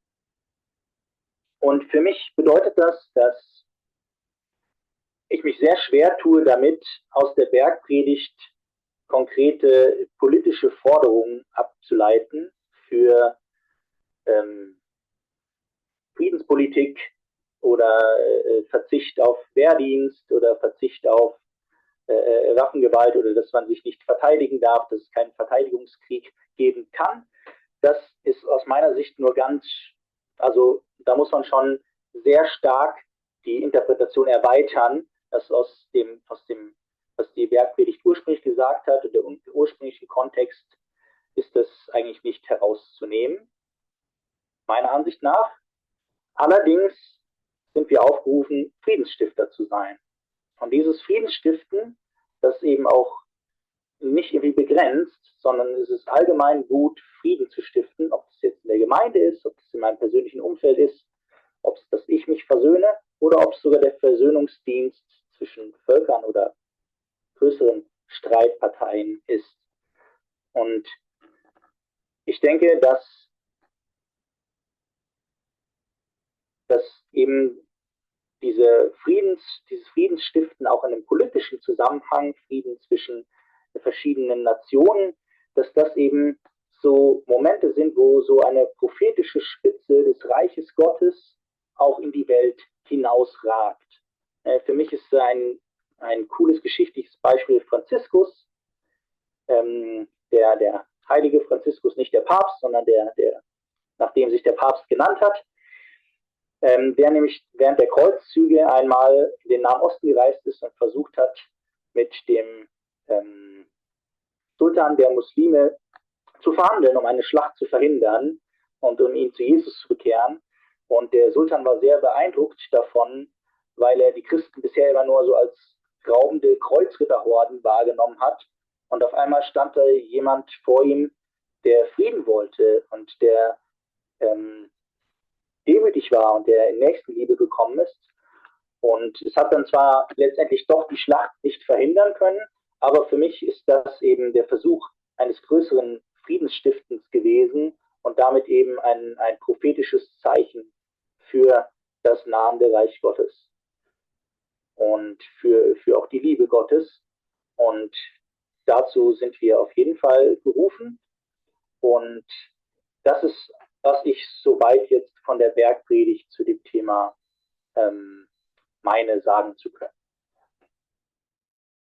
Und für mich bedeutet das, dass ich mich sehr schwer tue damit, aus der Bergpredigt konkrete politische Forderungen abzuleiten für ähm, Friedenspolitik oder äh, Verzicht auf Wehrdienst oder Verzicht auf äh, Waffengewalt oder dass man sich nicht verteidigen darf, dass es keinen Verteidigungskrieg geben kann. Das ist aus meiner Sicht nur ganz, also da muss man schon sehr stark die Interpretation erweitern, dass aus dem, aus dem, was die Bergpredigt ursprünglich gesagt hat, und der ursprünglichen Kontext ist das eigentlich nicht herauszunehmen, meiner Ansicht nach. Allerdings sind wir aufgerufen, Friedensstifter zu sein. Und dieses Friedensstiften, das eben auch nicht irgendwie begrenzt, sondern es ist allgemein gut, Frieden zu stiften, ob es jetzt in der Gemeinde ist, ob es in meinem persönlichen Umfeld ist, ob es, dass ich mich versöhne oder ob es sogar der Versöhnungsdienst zwischen Völkern oder größeren Streitparteien ist. Und ich denke, dass, dass eben diese Friedens, dieses Friedensstiften auch in einem politischen Zusammenhang, Frieden zwischen verschiedenen Nationen, dass das eben so Momente sind, wo so eine prophetische Spitze des Reiches Gottes auch in die Welt hinausragt. Äh, für mich ist ein, ein cooles geschichtliches Beispiel Franziskus, ähm, der, der heilige Franziskus, nicht der Papst, sondern der, der, nach dem sich der Papst genannt hat, ähm, der nämlich während der Kreuzzüge einmal in den Nahen Osten gereist ist und versucht hat, mit dem ähm, Sultan der Muslime zu verhandeln, um eine Schlacht zu verhindern und um ihn zu Jesus zu bekehren. Und der Sultan war sehr beeindruckt davon, weil er die Christen bisher immer nur so als raubende Kreuzritterhorden wahrgenommen hat. Und auf einmal stand da jemand vor ihm, der Frieden wollte und der ähm, demütig war und der in Nächstenliebe gekommen ist. Und es hat dann zwar letztendlich doch die Schlacht nicht verhindern können, aber für mich ist das eben der Versuch eines größeren Friedensstiftens gewesen und damit eben ein, ein prophetisches Zeichen für das nahende Reich Gottes und für, für auch die Liebe Gottes. Und dazu sind wir auf jeden Fall berufen. Und das ist, was ich soweit jetzt von der Bergpredigt zu dem Thema ähm, meine sagen zu können.